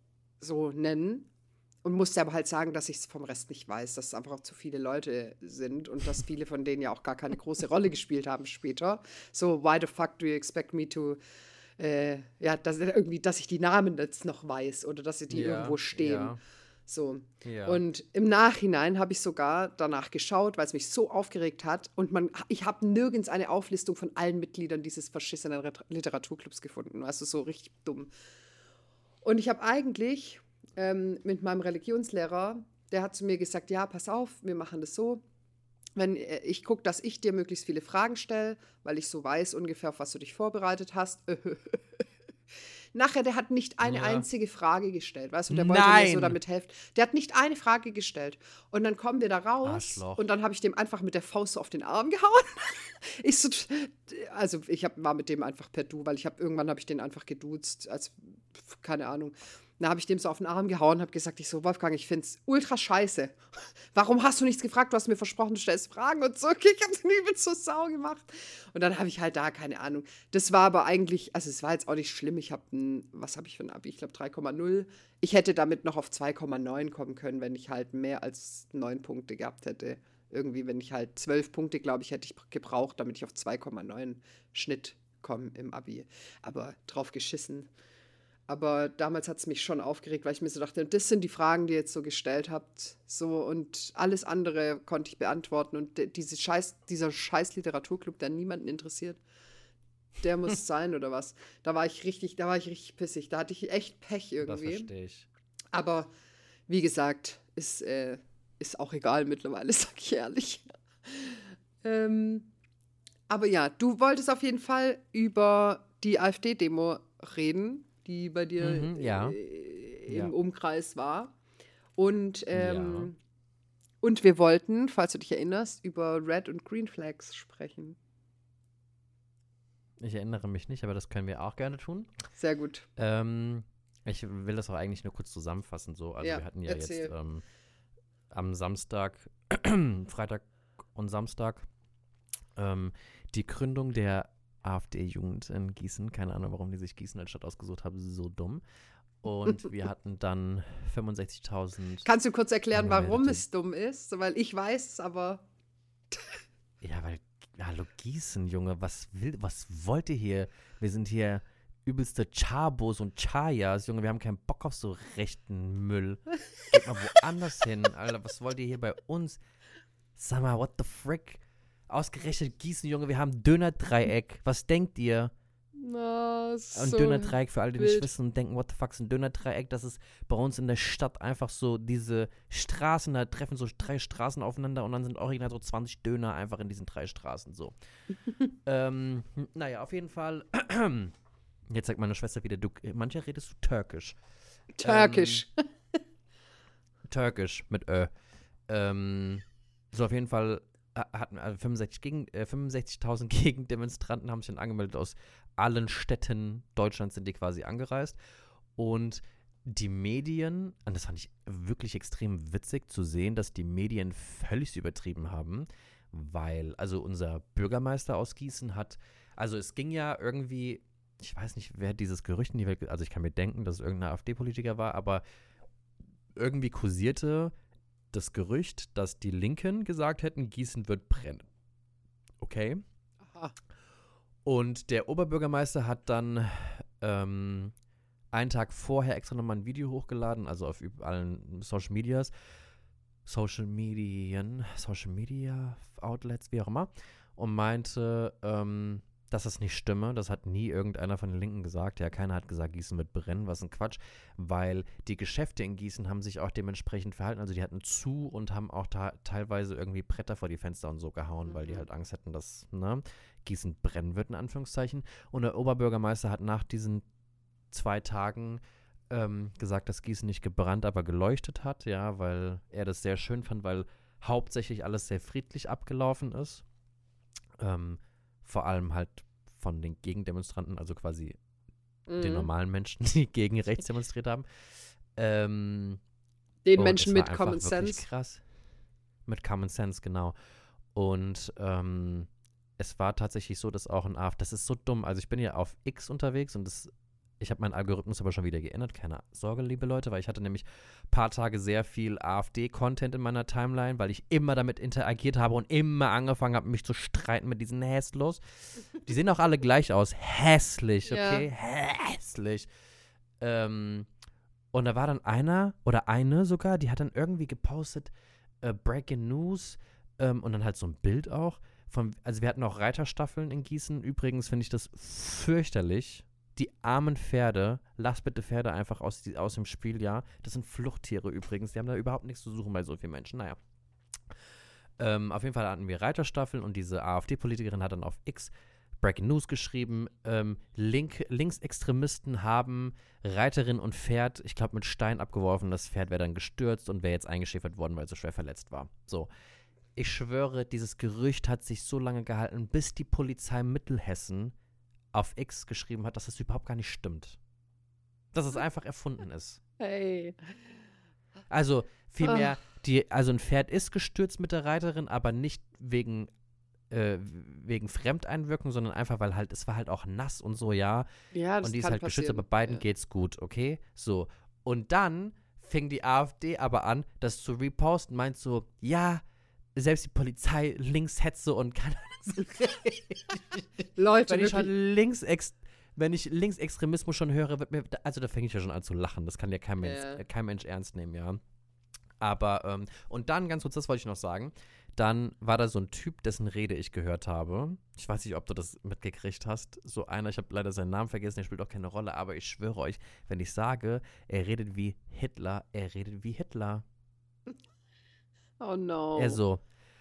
so nennen. Und musste aber halt sagen, dass ich es vom Rest nicht weiß, dass es einfach auch zu viele Leute sind und dass viele von denen ja auch gar keine große Rolle gespielt haben später. So, why the fuck do you expect me to, äh, ja, dass, irgendwie, dass ich die Namen jetzt noch weiß oder dass sie die Ja, irgendwo stehen. ja. So. Ja. Und im Nachhinein habe ich sogar danach geschaut, weil es mich so aufgeregt hat. Und man, ich habe nirgends eine Auflistung von allen Mitgliedern dieses verschissenen Ret- Literaturclubs gefunden. Weißt du, so richtig dumm. Und ich habe eigentlich ähm, mit meinem Religionslehrer, der hat zu mir gesagt, ja, pass auf, wir machen das so. Wenn äh, ich gucke, dass ich dir möglichst viele Fragen stelle, weil ich so weiß ungefähr, auf was du dich vorbereitet hast. Nachher, der hat nicht eine Ja. einzige Frage gestellt, weißt du, der wollte Nein. mir so damit helfen. Der hat nicht eine Frage gestellt. Und dann kommen wir da raus Arschloch. und dann habe ich dem einfach mit der Faust so auf den Arm gehauen. Ich so, also ich hab, war mit dem einfach per Du, weil ich habe irgendwann habe ich den einfach geduzt, als keine Ahnung. Dann habe ich dem so auf den Arm gehauen und habe gesagt, ich so, Wolfgang, ich finde es ultra scheiße. Warum hast du nichts gefragt? Du hast mir versprochen, du stellst Fragen und so. Okay, ich habe den übel zur Sau gemacht. Und dann habe ich halt da, keine Ahnung. Das war aber eigentlich, also es war jetzt auch nicht schlimm. Ich habe ein, was habe ich für ein Abi? Ich glaube drei Komma null. Ich hätte damit noch auf zwei Komma neun kommen können, wenn ich halt mehr als neun Punkte gehabt hätte. Irgendwie, wenn ich halt zwölf Punkte, glaube ich, hätte ich gebraucht, damit ich auf zwei Komma neun Schnitt komme im Abi. Aber drauf geschissen. Aber damals hat es mich schon aufgeregt, weil ich mir so dachte, das sind die Fragen, die ihr jetzt so gestellt habt. So, und alles andere konnte ich beantworten. Und de- diese scheiß, dieser scheiß Literaturclub, der niemanden interessiert, der muss sein oder was. Da war ich richtig, da war ich richtig pissig. Da hatte ich echt Pech Das irgendwie. verstehe ich. Aber wie gesagt, ist, äh, ist auch egal mittlerweile, sag ich ehrlich. ähm, aber ja, du wolltest auf jeden Fall über die AfD-Demo reden, die bei dir Mhm, ja. äh, Ja. im Umkreis war. Und, ähm, Ja. und wir wollten, falls du dich erinnerst, über Red und Green Flags sprechen. Ich erinnere mich nicht, aber das können wir auch gerne tun. Sehr gut. Ähm, ich will das auch eigentlich nur kurz zusammenfassen. So. Also Ja, wir hatten ja erzähl. jetzt ähm, am Samstag, Freitag und Samstag ähm, die Gründung der AfD-Jugend in Gießen. Keine Ahnung, warum die sich Gießen als Stadt ausgesucht haben. So dumm. Und wir hatten dann fünfundsechzigtausend. Kannst du kurz erklären, warum Angemeldete- es dumm ist? Weil ich weiß es, aber Ja, weil, hallo Gießen, Junge, was will, was wollt ihr hier? Wir sind hier übelste Chabos und Chayas, Junge, wir haben keinen Bock auf so rechten Müll. Geht mal woanders hin, Alter, was wollt ihr hier bei uns? Sag mal, what the frick? Ausgerechnet Gießen, Junge, wir haben Dönerdreieck. Was denkt ihr? na, Ein so Dönerdreieck, für alle, die nicht wild. wissen und denken, what the fuck ist ein Dönerdreieck? Das ist bei uns in der Stadt einfach so diese Straßen, da treffen so drei Straßen aufeinander und dann sind original so zwanzig Döner einfach in diesen drei Straßen so. ähm, naja, auf jeden Fall. Jetzt sagt meine Schwester wieder, du, manchmal redest du Türkisch. Türkisch. Ähm, Türkisch mit Ö. Ähm, so auf jeden Fall äh, hatten also fünfundsechzig gegen, äh, fünfundsechzigtausend Gegendemonstranten haben sich dann angemeldet. Aus allen Städten Deutschlands sind die quasi angereist. Und die Medien, und das fand ich wirklich extrem witzig zu sehen, dass die Medien völlig übertrieben haben, weil, also unser Bürgermeister aus Gießen hat, also es ging ja irgendwie, ich weiß nicht, wer dieses Gerücht in die Welt, also ich kann mir denken, dass es irgendein AfD-Politiker war, aber irgendwie kursierte das Gerücht, dass die Linken gesagt hätten, Gießen wird brennen. Okay? Aha. Und der Oberbürgermeister hat dann ähm, einen Tag vorher extra nochmal ein Video hochgeladen, also auf üb- allen Social Medias, Social Medien, Social Media Outlets, wie auch immer, und meinte, ähm, dass das nicht stimme. Das hat nie irgendeiner von den Linken gesagt. Ja, keiner hat gesagt, Gießen wird brennen, was ein Quatsch, weil die Geschäfte in Gießen haben sich auch dementsprechend verhalten. Also die hatten zu und haben auch ta- teilweise irgendwie Bretter vor die Fenster und so gehauen, Mhm. weil die halt Angst hätten, dass ne, Gießen brennen wird, in Anführungszeichen. Und der Oberbürgermeister hat nach diesen zwei Tagen ähm, gesagt, dass Gießen nicht gebrannt, aber geleuchtet hat, ja, weil er das sehr schön fand, weil hauptsächlich alles sehr friedlich abgelaufen ist. Ähm, vor allem halt von den Gegendemonstranten, also quasi Mhm. den normalen Menschen, die gegen rechts demonstriert haben. Ähm, Den und Menschen es mit war Common einfach wirklich Sense. krass. Mit Common Sense, genau. Und ähm, es war tatsächlich so, dass auch ein A F, das ist so dumm, also ich bin ja auf X unterwegs und das, Ich habe meinen Algorithmus aber schon wieder geändert. Keine Sorge, liebe Leute, weil ich hatte nämlich ein paar Tage sehr viel AfD-Content in meiner Timeline, weil ich immer damit interagiert habe und immer angefangen habe, mich zu streiten mit diesen Hässlos. Die sehen auch alle gleich aus. Hässlich, okay? Ja. Hässlich. Ähm, und da war dann einer oder eine sogar, die hat dann irgendwie gepostet, äh, Breaking News ähm, und dann halt so ein Bild auch. Von, also wir hatten auch Reiterstaffeln in Gießen. Übrigens finde ich das fürchterlich. Die armen Pferde, lasst bitte Pferde einfach aus, die, aus dem Spiel, ja. Das sind Fluchttiere übrigens, die haben da überhaupt nichts zu suchen bei so vielen Menschen. Naja. Ähm, auf jeden Fall hatten wir Reiterstaffeln und diese AfD-Politikerin hat dann auf X Breaking News geschrieben, ähm, Link, Linksextremisten haben Reiterin und Pferd, ich glaube, mit Stein abgeworfen. Das Pferd wäre dann gestürzt und wäre jetzt eingeschläfert worden, weil es so schwer verletzt war. So. Ich schwöre, dieses Gerücht hat sich so lange gehalten, bis die Polizei Mittelhessen auf X geschrieben hat, dass das überhaupt gar nicht stimmt. Dass es einfach erfunden ist. Hey. Also vielmehr, die, also ein Pferd ist gestürzt mit der Reiterin, aber nicht wegen, äh, wegen Fremdeinwirkung, sondern einfach, weil halt, es war halt auch nass und so, ja. Ja, das und die ist kann halt geschützt, passieren. aber beiden Ja. geht's gut, okay? So. Und dann fing die AfD aber an, das zu reposten, meint so, ja, selbst die Polizei Linkshetze und kann Leute, wenn ich schon wirklich. Linksex wenn ich Linksextremismus schon höre, wird mir, also da fange ich ja schon an zu lachen. Das kann ja kein Mensch, Ja. äh, kein Mensch ernst nehmen, ja. Aber, ähm, und dann, ganz kurz, das wollte ich noch sagen, dann war da so ein Typ, dessen Rede ich gehört habe. Ich weiß nicht, ob du das mitgekriegt hast. So einer, ich habe leider seinen Namen vergessen, der spielt auch keine Rolle, aber ich schwöre euch, wenn ich sage, er redet wie Hitler, er redet wie Hitler. Oh no. Er so,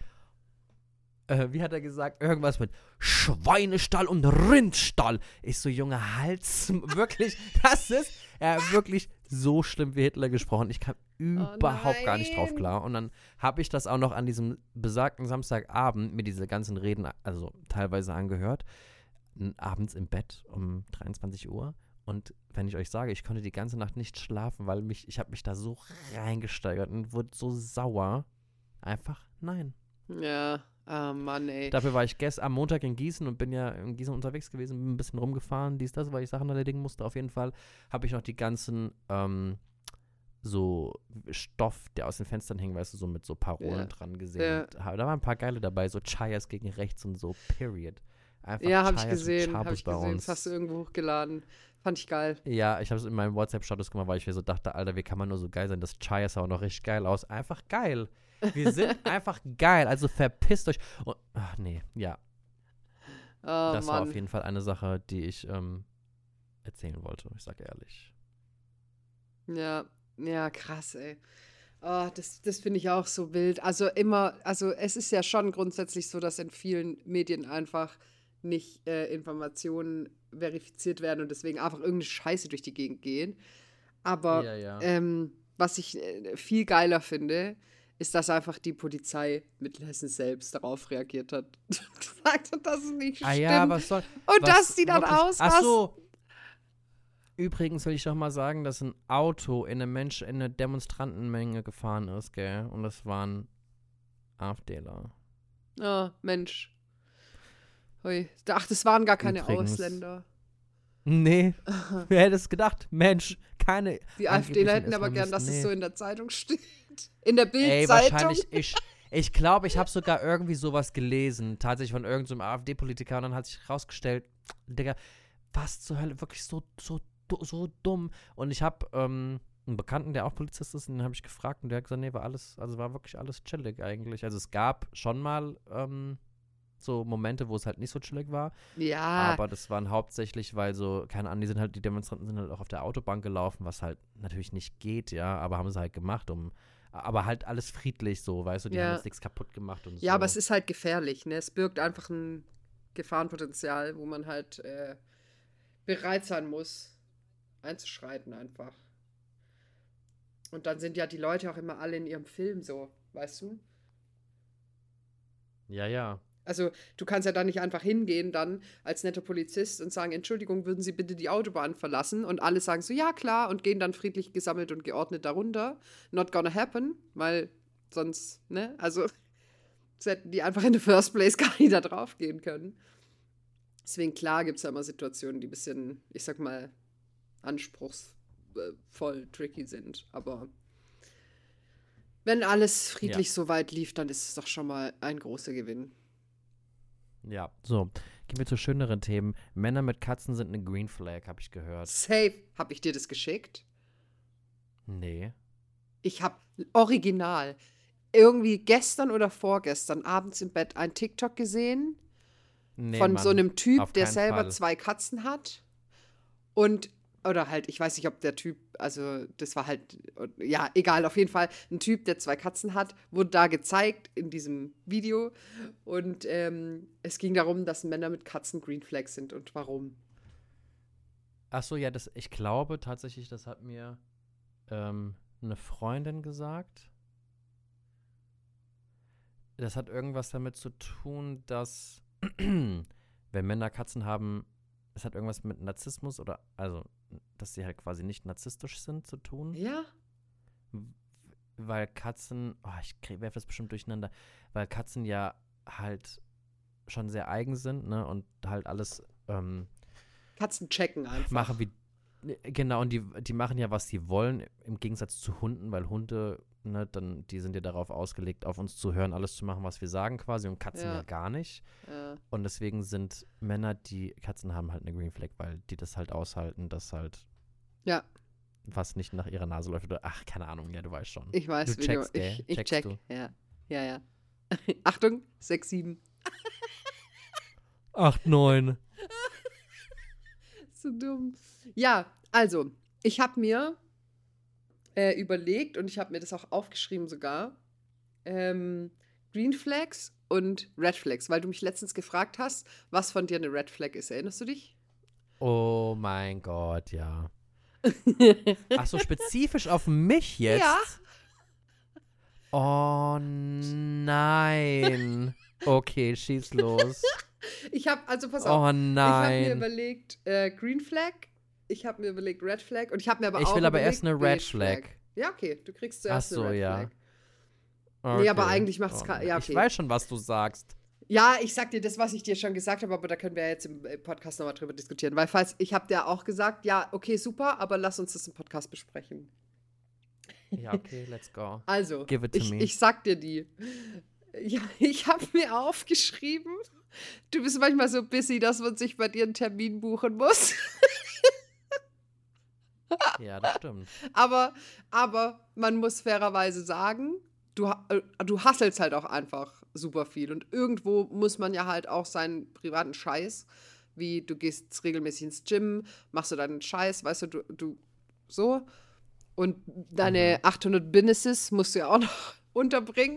äh, wie hat er gesagt? Irgendwas mit Schweinestall und Rindstall. Ich so, Junge, Hals. Wirklich, das ist, er hat wirklich so schlimm wie Hitler gesprochen. Ich kam überhaupt gar nicht drauf nein. klar. Und dann habe ich das auch noch an diesem besagten Samstagabend mir diese ganzen Reden, also teilweise angehört, n- abends im Bett um dreiundzwanzig Uhr. Und wenn ich euch sage, ich konnte die ganze Nacht nicht schlafen, weil mich, ich habe mich da so reingesteigert und wurde so sauer. Einfach nein. Ja, ah Mann, ey. Dafür war ich gestern am Montag in Gießen und bin ja in Gießen unterwegs gewesen, bin ein bisschen rumgefahren, dies, das, weil ich Sachen erledigen musste. Auf jeden Fall habe ich noch die ganzen ähm, so Stoff, der aus den Fenstern hing, weißt du, so mit so Parolen Ja. dran gesehen. Ja. Und ha- da waren ein paar geile dabei, so Chayas gegen rechts und so, period. Einfach Ja, hab ich Chayas und gesehen, hab Chabos ich bei gesehen. uns. Das hast du irgendwo hochgeladen. Fand ich geil. Ja, ich habe es in meinem WhatsApp-Status gemacht, weil ich mir so dachte, Alter, wie kann man nur so geil sein? Das Chaya sah auch noch richtig geil aus. Einfach geil. Wir sind einfach geil, also verpisst euch. Und, ach nee, ja. Oh, das war Mann. auf jeden Fall eine Sache, die ich ähm, erzählen wollte. Ich sage ehrlich. Ja, ja, krass, ey. Oh, das das finde ich auch so wild. Also immer, also es ist ja schon grundsätzlich so, dass in vielen Medien einfach nicht äh, Informationen verifiziert werden und deswegen einfach irgendeine Scheiße durch die Gegend gehen. Aber Ja, ja. ähm, was ich äh, viel geiler finde, ist, dass einfach die Polizei Mittelhessen selbst darauf reagiert hat. Gesagt hat, dass es nicht stimmt. Ah ja, was soll. und was dass die dann wirklich- aus. Ach so. Übrigens will ich doch mal sagen, dass ein Auto in eine Mensch, in eine Demonstrantenmenge gefahren ist, gell? Und das waren AfDler. Ah, Mensch. Hui. Ach, das waren gar keine Übrigens. Ausländer. Nee, wer hätte es gedacht? Mensch, keine. Die angeblichen AfDler hätten aber gern, dass Islamisten, es nee. so in der Zeitung steht. In der Ey, Bild-Zeitung. wahrscheinlich, ich, ich glaube, ich habe sogar irgendwie sowas gelesen, tatsächlich von irgendeinem so AfD-Politiker, und dann hat sich rausgestellt, Digga, was zur Hölle, wirklich so, so, so dumm. Und ich habe ähm, einen Bekannten, der auch Polizist ist, den habe ich gefragt und der hat gesagt, nee, war alles, also war wirklich alles chillig eigentlich. Also es gab schon mal ähm, so Momente, wo es halt nicht so chillig war, Ja. aber das waren hauptsächlich, weil so, keine Ahnung, die sind halt, die Demonstranten sind halt auch auf der Autobahn gelaufen, was halt natürlich nicht geht, ja, aber haben sie halt gemacht, um, aber halt alles friedlich so, weißt du, die Ja. haben jetzt nichts kaputt gemacht und so. Ja, aber es ist halt gefährlich, ne? Es birgt einfach ein Gefahrenpotenzial, wo man halt äh, bereit sein muss, einzuschreiten einfach. Und dann sind ja die Leute auch immer alle in ihrem Film so, weißt du? Ja, ja. Also du kannst ja da nicht einfach hingehen dann als netter Polizist und sagen, Entschuldigung, würden Sie bitte die Autobahn verlassen? Und alle sagen so, ja klar, und gehen dann friedlich gesammelt und geordnet darunter. Not gonna happen, weil sonst, ne, also das hätten die einfach in the first place gar nicht da drauf gehen können. Deswegen, klar, gibt es ja immer Situationen, die ein bisschen, ich sag mal, anspruchsvoll, tricky sind. Aber wenn alles friedlich Ja. so weit lief, dann ist es doch schon mal ein großer Gewinn. Ja, so. Gehen wir zu schöneren Themen. Männer mit Katzen sind eine Green Flag, habe ich gehört. Safe. Habe ich dir das geschickt? Nee. Ich habe original irgendwie gestern oder vorgestern abends im Bett ein TikTok gesehen Nee, von Mann, so einem Typ, auf der keinen selber Fall. zwei Katzen hat. Und, oder halt, ich weiß nicht, ob der Typ, also das war halt, ja, egal, auf jeden Fall ein Typ, der zwei Katzen hat, wurde da gezeigt in diesem Video. Und ähm, es ging darum, dass Männer mit Katzen Green Flags sind und warum. Ach so, ja, das, ich glaube tatsächlich, das hat mir ähm, eine Freundin gesagt. Das hat irgendwas damit zu tun, dass wenn Männer Katzen haben, es hat irgendwas mit Narzissmus oder, also, dass sie halt quasi nicht narzisstisch sind zu tun. Ja? Weil Katzen, oh, ich werfe das bestimmt durcheinander, weil Katzen ja halt schon sehr eigen sind, ne, und halt alles ähm, Katzen checken einfach. machen wie, genau, und die, die machen ja, was sie wollen, im Gegensatz zu Hunden, weil Hunde, ne, dann, die sind ja darauf ausgelegt, auf uns zu hören, alles zu machen, was wir sagen quasi, und Katzen ja, Ja. gar nicht. Ja. Und deswegen sind Männer, die Katzen haben, halt eine Green Flag, weil die das halt aushalten, dass halt Ja. was nicht nach ihrer Nase läuft oder, ach, keine Ahnung, ja, du weißt schon. Ich weiß, Du wie checkst, du, gell? ich, ich Checkst check. du? Ja, ja, ja. Achtung, sechs, sieben. acht, neun. So dumm. Ja, also, ich habe mir äh, überlegt und ich habe mir das auch aufgeschrieben sogar, ähm, Green Flags und Red Flags, weil du mich letztens gefragt hast, was von dir eine Red Flag ist. Erinnerst du dich? Oh mein Gott, ja. Ach so, spezifisch auf mich jetzt? Ja. Oh nein. Okay, schieß los. Ich habe, also pass auf, Oh ich habe mir nein. überlegt äh, Green Flag, ich habe mir überlegt Red Flag und ich habe mir aber Ich auch will aber überlegt erst eine Beige Red Flag. Ja, okay, du kriegst Ach zuerst so, eine Red ja. Flag. Okay. Nee, aber eigentlich macht's Oh ka- nein. ja, Ich okay. weiß schon, was du sagst. Ja, ich sag dir das, was ich dir schon gesagt habe, aber da können wir ja jetzt im äh, Podcast nochmal drüber diskutieren. Weil falls, ich habe dir auch gesagt, ja, okay, super, aber lass uns das im Podcast besprechen. Ja, okay, let's go. Also, Give it to ich, me. ich sag dir die. Ja, ich habe mir aufgeschrieben, du bist manchmal so busy, dass man sich bei dir einen Termin buchen muss. Ja, das stimmt. aber, aber man muss fairerweise sagen, du, ha- äh, du hasselst halt auch einfach super viel. Und irgendwo muss man ja halt auch seinen privaten Scheiß, wie du gehst jetzt regelmäßig ins Gym, machst du deinen Scheiß, weißt du, du, du so. Und deine Mhm. achthundert Businesses musst du ja auch noch unterbringen.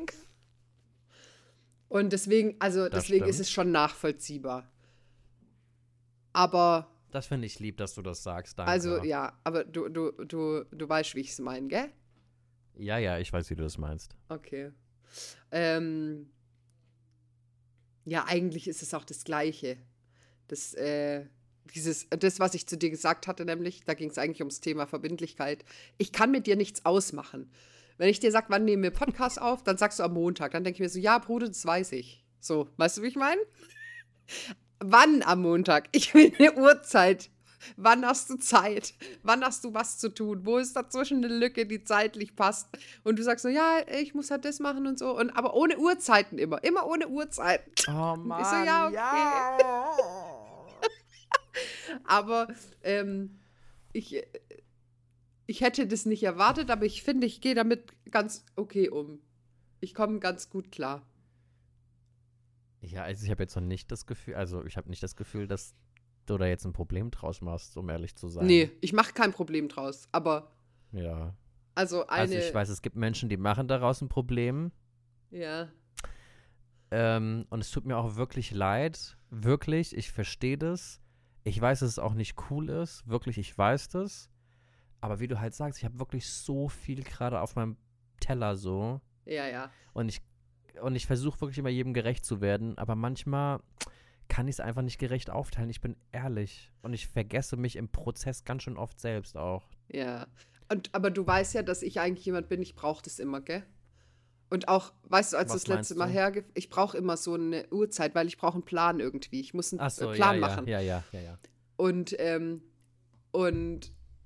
Und deswegen, also Das deswegen ist stimmt. es schon nachvollziehbar. Aber, Das finde ich lieb, dass du das sagst, danke. also ja, aber du, du, du, du weißt, wie ich es meine, gell? Ja, ja, ich weiß, wie du das meinst. Okay. Ähm, ja, eigentlich ist es auch das Gleiche. Das, äh, dieses, das, was ich zu dir gesagt hatte, nämlich, da ging es eigentlich ums Thema Verbindlichkeit. Ich kann mit dir nichts ausmachen. Wenn ich dir sage, wann nehmen wir Podcast auf, dann sagst du am Montag. Dann denke ich mir so, ja, Bruder, das weiß ich. So, weißt du, wie ich meine? Wann am Montag? Ich will eine Uhrzeit. Wann hast du Zeit? Wann hast du was zu tun? Wo ist dazwischen eine Lücke, die zeitlich passt? Und du sagst so, ja, ich muss halt das machen und so. Und, aber ohne Uhrzeiten immer. Immer ohne Uhrzeiten. Oh Mann, so, ja, okay. Aber ähm, ich, äh, ich hätte das nicht erwartet, aber ich finde, ich gehe damit ganz okay um. Ich komme ganz gut klar. Ja, also ich habe jetzt noch nicht das Gefühl, also ich habe nicht das Gefühl, dass du da jetzt ein Problem draus machst, um ehrlich zu sein. Nee, ich mache kein Problem draus. Aber, Ja. also eine. Also ich weiß, es gibt Menschen, die machen daraus ein Problem. Ja. Ähm, und es tut mir auch wirklich leid. Wirklich, ich verstehe das. Ich weiß, dass es auch nicht cool ist. Wirklich, ich weiß das. Aber wie du halt sagst, ich habe wirklich so viel gerade auf meinem Teller so. Ja, ja. Und ich, und ich versuche wirklich immer jedem gerecht zu werden. Aber manchmal kann ich es einfach nicht gerecht aufteilen. Ich bin ehrlich. Und ich vergesse mich im Prozess ganz schön oft selbst auch. Ja. Und, aber du weißt ja, dass ich eigentlich jemand bin, ich brauche das immer, gell? Und auch, weißt du, als Was das letzte meinst Mal du? herge... Ich brauche immer so eine Uhrzeit, weil ich brauche einen Plan irgendwie. Ich muss einen Ach so, äh, Plan ja, machen. ja, ja, ja, ja, ja. Und, ähm, und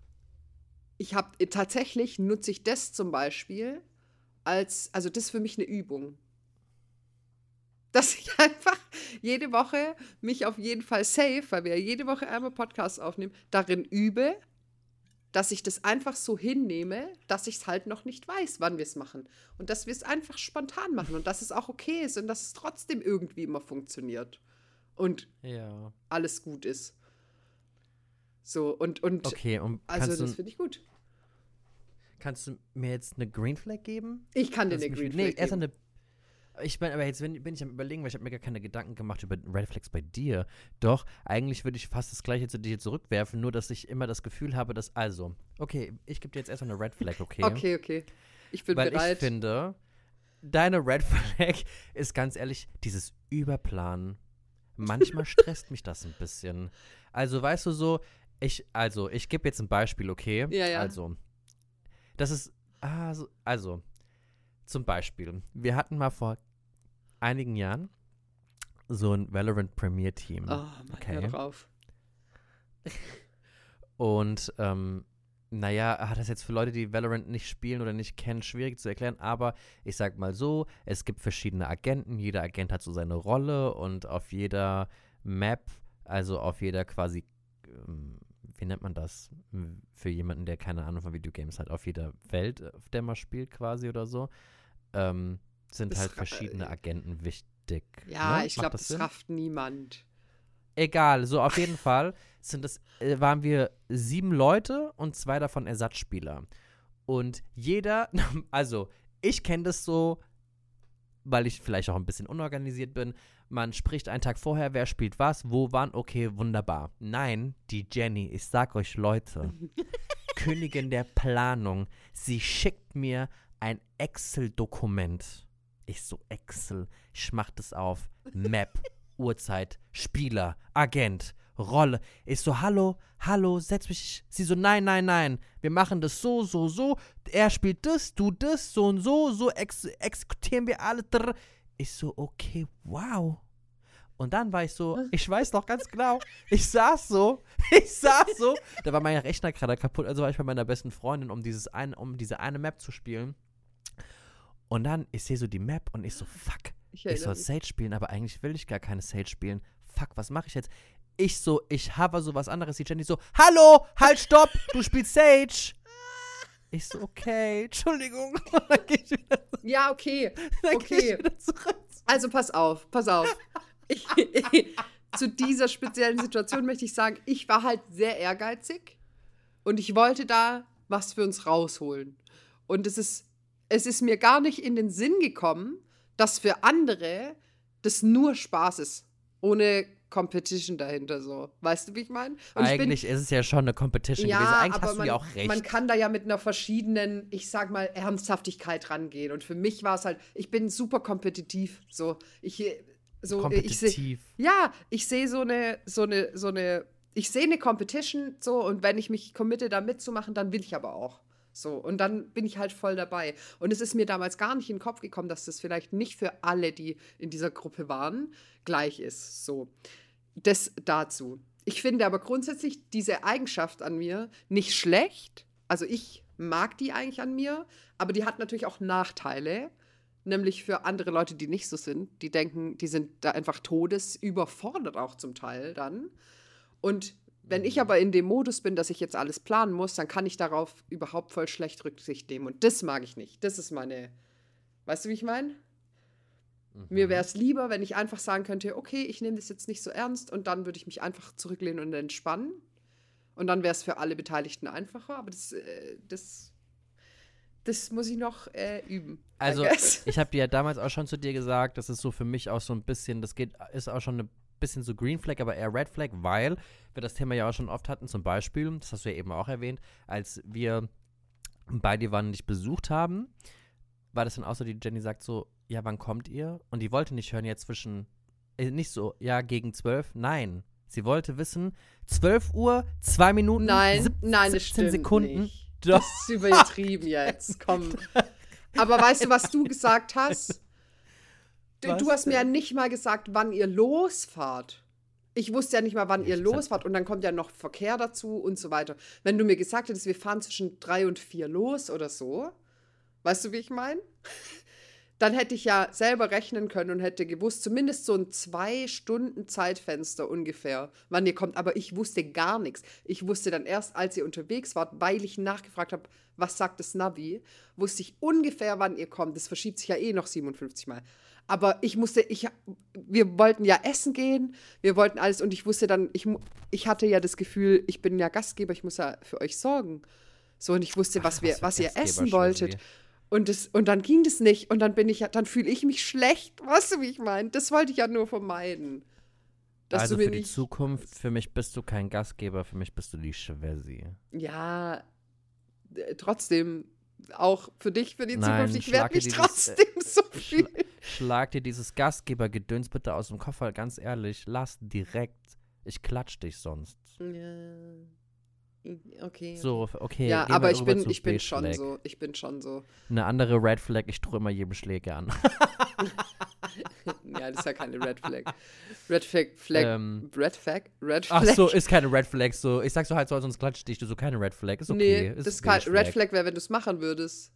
ich habe tatsächlich, nutze ich das zum Beispiel als, also das ist für mich eine Übung. Dass ich einfach jede Woche mich auf jeden Fall safe, weil wir ja jede Woche einmal Podcasts aufnehmen, darin übe, dass ich das einfach so hinnehme, dass ich es halt noch nicht weiß, wann wir es machen. Und dass wir es einfach spontan machen und dass es auch okay ist und dass es trotzdem irgendwie immer funktioniert. Und ja. alles gut ist. So, und, und okay, und also du, das finde ich gut. Kannst du mir jetzt eine Green Flag geben? Ich kann dir Das eine mich, Green nee, Flag erst geben. eine. Ich meine, aber jetzt bin, bin ich am Überlegen, weil ich habe mir gar keine Gedanken gemacht über Red Flags bei dir. Doch, eigentlich würde ich fast das Gleiche zu dir zurückwerfen, nur dass ich immer das Gefühl habe, dass, also, okay, ich gebe dir jetzt erstmal eine Red Flag, okay? Okay, okay. Ich bin weil bereit. Weil ich finde, deine Red Flag ist ganz ehrlich, dieses Überplanen. Manchmal stresst mich das ein bisschen. Also, weißt du so, ich, also, ich gebe jetzt ein Beispiel, okay? Ja, ja. Also, das ist, also, also, zum Beispiel, wir hatten mal vor einigen Jahren so ein Valorant Premier Team. Oh, Mann, okay. hör doch auf. Und, ähm, naja, das ist jetzt für Leute, die Valorant nicht spielen oder nicht kennen, schwierig zu erklären, aber ich sag mal so, es gibt verschiedene Agenten, jeder Agent hat so seine Rolle und auf jeder Map, also auf jeder quasi, ähm, wie nennt man das, für jemanden, der keine Ahnung von Videogames hat, auf jeder Welt, auf der man spielt quasi oder so, ähm, sind das halt ra- verschiedene Agenten wichtig. Ja, ne? ich Macht glaube, das, Sinn? rafft niemand. Egal, so auf jeden Fall sind das, äh, waren wir sieben Leute und zwei davon Ersatzspieler. Und jeder, also ich kenne das so, weil ich vielleicht auch ein bisschen unorganisiert bin, man spricht einen Tag vorher, wer spielt was, wo, wann, okay, wunderbar. Nein, die Jenny, ich sag euch Leute, Königin der Planung, sie schickt mir ein Excel-Dokument. Ich so, Excel, ich mach das auf, Map, Uhrzeit, Spieler, Agent, Rolle. Ich so, hallo, hallo, setz mich. Sie so, nein, nein, nein, wir machen das so, so, so. Er spielt das, du das, so und so, so ex exekutieren wir alle. Drr. Ich so, okay, wow. Und dann war ich so, ich weiß noch ganz genau, ich saß so, ich saß so, da war mein Rechner gerade kaputt, also war ich bei meiner besten Freundin, um dieses eine, um diese eine Map zu spielen. Und dann, ich sehe so die Map und ich so, fuck, ich, ich soll Sage spielen, aber eigentlich will ich gar keine Sage spielen. Fuck, was mache ich jetzt? Ich so, ich habe so was anderes. Die Jenny so, hallo, halt, stopp, du spielst Sage. Ich so, okay, Entschuldigung. Dann geh ich wieder, Ja, okay, dann okay. geh ich wieder zurück. Also pass auf, pass auf. Ich, ich, zu dieser speziellen Situation möchte ich sagen, ich war halt sehr ehrgeizig und ich wollte da was für uns rausholen. Und es ist, es ist mir gar nicht in den Sinn gekommen, dass für andere das nur Spaß ist, ohne Competition dahinter so. Weißt du, wie ich meine? Eigentlich ist es ja schon eine Competition ja, gewesen. Eigentlich aber hast du man, ja auch recht. Man kann da ja mit einer verschiedenen, ich sag mal, Ernsthaftigkeit rangehen. Und für mich war es halt, ich bin super kompetitiv. So, ich, so, Kompetitiv. ich seh, ja, ich sehe so eine, so eine, so eine, ich sehe eine Competition so und wenn ich mich committe, da mitzumachen, dann will ich aber auch. So, und dann bin ich halt voll dabei. Und es ist mir damals gar nicht in den Kopf gekommen, dass das vielleicht nicht für alle, die in dieser Gruppe waren, gleich ist. So, das dazu. Ich finde aber grundsätzlich diese Eigenschaft an mir nicht schlecht. Also ich mag die eigentlich an mir, aber die hat natürlich auch Nachteile. Nämlich für andere Leute, die nicht so sind. Die denken, die sind da einfach todesüberfordert auch zum Teil dann. Und wenn ich aber in dem Modus bin, dass ich jetzt alles planen muss, dann kann ich darauf überhaupt voll schlecht Rücksicht nehmen. Und das mag ich nicht. Das ist meine, weißt du, wie ich meine? Mhm. Mir wäre es lieber, wenn ich einfach sagen könnte, okay, ich nehme das jetzt nicht so ernst und dann würde ich mich einfach zurücklehnen und entspannen. Und dann wäre es für alle Beteiligten einfacher. Aber das, äh, das, das muss ich noch äh, üben. Also, ich habe dir ja damals auch schon zu dir gesagt, das ist so für mich auch so ein bisschen, das geht, ist auch schon eine bisschen so Green Flag, aber eher Red Flag, weil wir das Thema ja auch schon oft hatten, zum Beispiel, das hast du ja eben auch erwähnt, als wir bei dir waren und dich besucht haben, war das dann auch so, die Jenny sagt so, ja, wann kommt ihr? Und die wollte nicht hören, ja, zwischen, äh, nicht so, ja, gegen zwölf, nein. Sie wollte wissen, zwölf Uhr, zwei Minuten, nein, sieb- nein, das siebzehn stimmt Sekunden. nicht. Doch. Das ist übertrieben jetzt, komm. Aber weißt du, was du gesagt hast? Du, Was du hast mir ja denn? nicht mal gesagt, wann ihr losfahrt. Ich wusste ja nicht mal, wann Ja, ihr ich- los wart und dann kommt ja noch Verkehr dazu und so weiter. Wenn du mir gesagt hättest, wir fahren zwischen drei und vier los oder so, weißt du, wie ich meine? Dann hätte ich ja selber rechnen können und hätte gewusst, zumindest so ein zwei Stunden Zeitfenster ungefähr, wann ihr kommt. Aber ich wusste gar nichts. Ich wusste dann erst, als ihr unterwegs wart, weil ich nachgefragt habe, was sagt das Navi, wusste ich ungefähr, wann ihr kommt. Das verschiebt sich ja eh noch siebenundfünfzig Mal. Aber ich musste, ich, wir wollten ja essen gehen, wir wollten alles und ich wusste dann, ich, mu- ich hatte ja das Gefühl, ich bin ja Gastgeber, ich muss ja für euch sorgen. So, und ich wusste, was, Ach, wir, was für was ihr Gastgeber, essen wolltet. Schwesi. Und, das, und dann ging das nicht. Und dann bin ich ja, dann fühle ich mich schlecht. Weißt du, wie ich meine? Das wollte ich ja nur vermeiden. Dass Also du mir für die nicht, Zukunft, für mich bist du kein Gastgeber, für mich bist du die Schwesi. Ja, äh, trotzdem, auch für dich, für die Nein, Zukunft, ich schlag werde dir mich dieses, trotzdem so viel. Schlag dir dieses Gastgebergedöns bitte aus dem Kopf, weil ganz ehrlich, lass direkt. Ich klatsch dich sonst. Ja, okay. So, okay. Ja, gehen aber wir ich rüber bin, zu ich bin Beige schon Flag. so. Ich bin schon so. Eine andere Red Flag, ich tue immer jedem Schläge an. Ja, das ist ja keine Red Flag. Red Flag, Flag, Ähm, Red Flag, Red Flag. Ach so, ist keine Red Flag. So, ich sag so halt so, sonst klatscht dich. Du so, keine Red Flag. Ist okay. Nee, ist das ist kein, Beige Red Flag wäre, wenn du es machen würdest.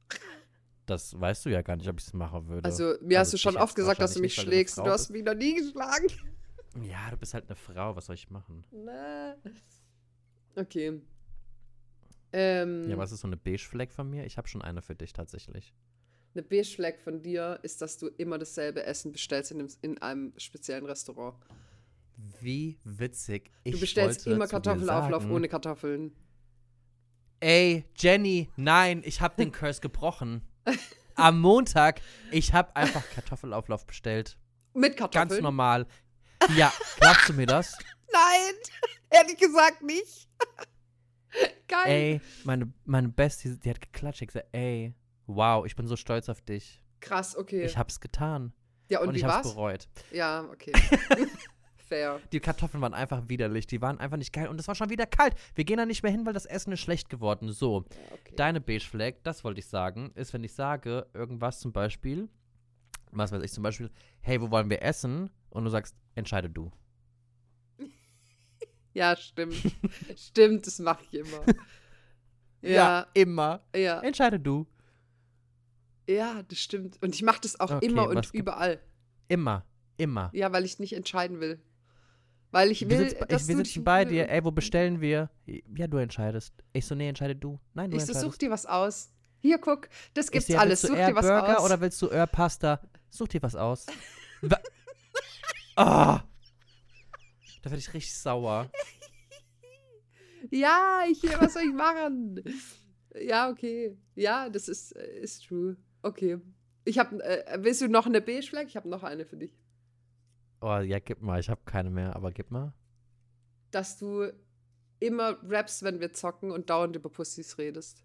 Das weißt du ja gar nicht, ob ich es machen würde. Also, mir hast du schon dich oft jetzt gesagt, dass du mich wahrscheinlich nicht, schlägst. weil Du eine hast Frau mich noch nie geschlagen. bist. Ja, du bist halt eine Frau. Was soll ich machen? Na. Okay. Ähm, Ja, was ist so eine Beige Flag von mir? Ich habe schon eine für dich tatsächlich. Eine Beige Flag von dir ist, dass du immer dasselbe Essen bestellst in einem, in einem speziellen Restaurant. Wie witzig. Ich Du bestellst wollte immer zu dir Kartoffelauflauf sagen, ohne Kartoffeln. Ey, Jenny, nein, ich habe den Curse gebrochen. Am Montag, ich habe einfach Kartoffelauflauf bestellt. Mit Kartoffeln? Ganz normal. Ja, glaubst du mir das? Nein, ehrlich gesagt nicht. Geil. Ey, meine, meine Bestie, die hat geklatscht. Ich gesagt, ey, wow, ich bin so stolz auf dich. Krass, okay. Ich hab's getan. ja, und, Und wie ich hab's war's? bereut. Ja, okay. Fair. Die Kartoffeln waren einfach widerlich. Die waren einfach nicht geil. Und es war schon wieder kalt. Wir gehen da nicht mehr hin, weil das Essen ist schlecht geworden. So, Ja, okay. deine Beige Flag, das wollte ich sagen, ist, wenn ich sage, irgendwas zum Beispiel, was weiß ich, zum Beispiel, hey, wo wollen wir essen? Und du sagst, entscheide du. Ja, stimmt. Stimmt, das mache ich immer. Ja, immer. ja. Entscheide du. Ja, das stimmt. Und ich mache das auch Okay, immer und was gibt- überall. Immer. Immer. Ja, weil ich nicht entscheiden will. Weil ich Wir, will, sitz, dass ich, wir du sitzen dich- bei dir, ey, wo bestellen wir? Ja, du entscheidest. Ich so, nee, entscheide du. Nein, du Ich so, entscheidest. such dir was aus. Hier, guck, das Ich gibt's so, ja, alles. willst Such du eher dir was Burger aus. oder willst du eher Pasta? Such dir was aus. Wa- Ah. Da werde ich richtig sauer. Ja, ich, was soll ich machen? Ja, okay. Ja, das ist, äh, ist true. Okay. Ich hab, äh, willst du noch eine Beige Flag? Ich habe noch eine für dich. Oh, ja, gib mal. Ich habe keine mehr, aber gib mal. Dass du immer rappst, wenn wir zocken und dauernd über Pussys redest.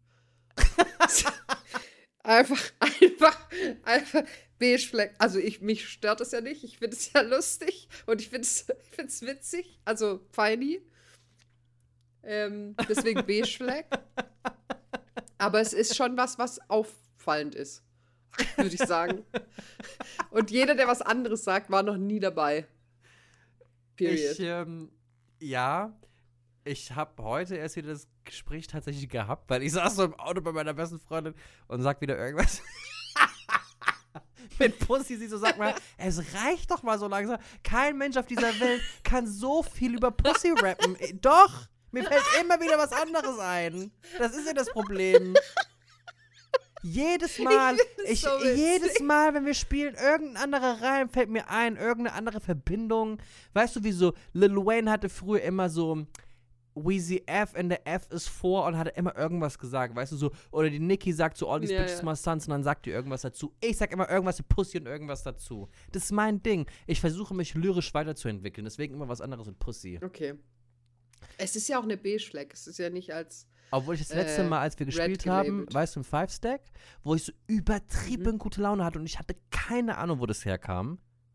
Einfach, einfach, einfach Beige Flag. Also ich, mich stört das ja nicht. Ich finde es ja lustig und ich finde es ich find's witzig. Also funny. Ähm, deswegen Beige Flag. Aber es ist schon was, was auffallend ist. Würde ich sagen. Und jeder, der was anderes sagt, war noch nie dabei. Period. Ich, ähm, ja, ich habe heute erst wieder das Gespräch tatsächlich gehabt, weil ich saß so im Auto bei meiner besten Freundin und sag wieder irgendwas. Mit Pussy, sie so sagt mal, es reicht doch mal so langsam. Kein Mensch auf dieser Welt kann so viel über Pussy rappen. Äh, Doch, mir fällt immer wieder was anderes ein. Das ist ja das Problem. Jedes Mal, find das ich, so witzig. jedes Mal, wenn wir spielen, irgendein anderer Reim fällt mir ein, irgendeine andere Verbindung. Weißt du, wie so Lil Wayne hatte früher immer so Weezy F and the F ist vor und hatte immer irgendwas gesagt, weißt du, so, oder die Nicki sagt so, all these Ja, bitches ja. my sons und dann sagt die irgendwas dazu. Ich sag immer irgendwas mit Pussy und irgendwas dazu. Das ist mein Ding. Ich versuche mich lyrisch weiterzuentwickeln, deswegen immer was anderes mit Pussy. Okay. Es ist ja auch eine Beige Flag. Es ist ja nicht als. Obwohl ich das letzte Äh, Mal, als wir red gespielt haben, gelabelt. weißt du, im Five-Stack, wo ich so übertrieben Mhm. gute Laune hatte und ich hatte keine Ahnung, wo das herkam.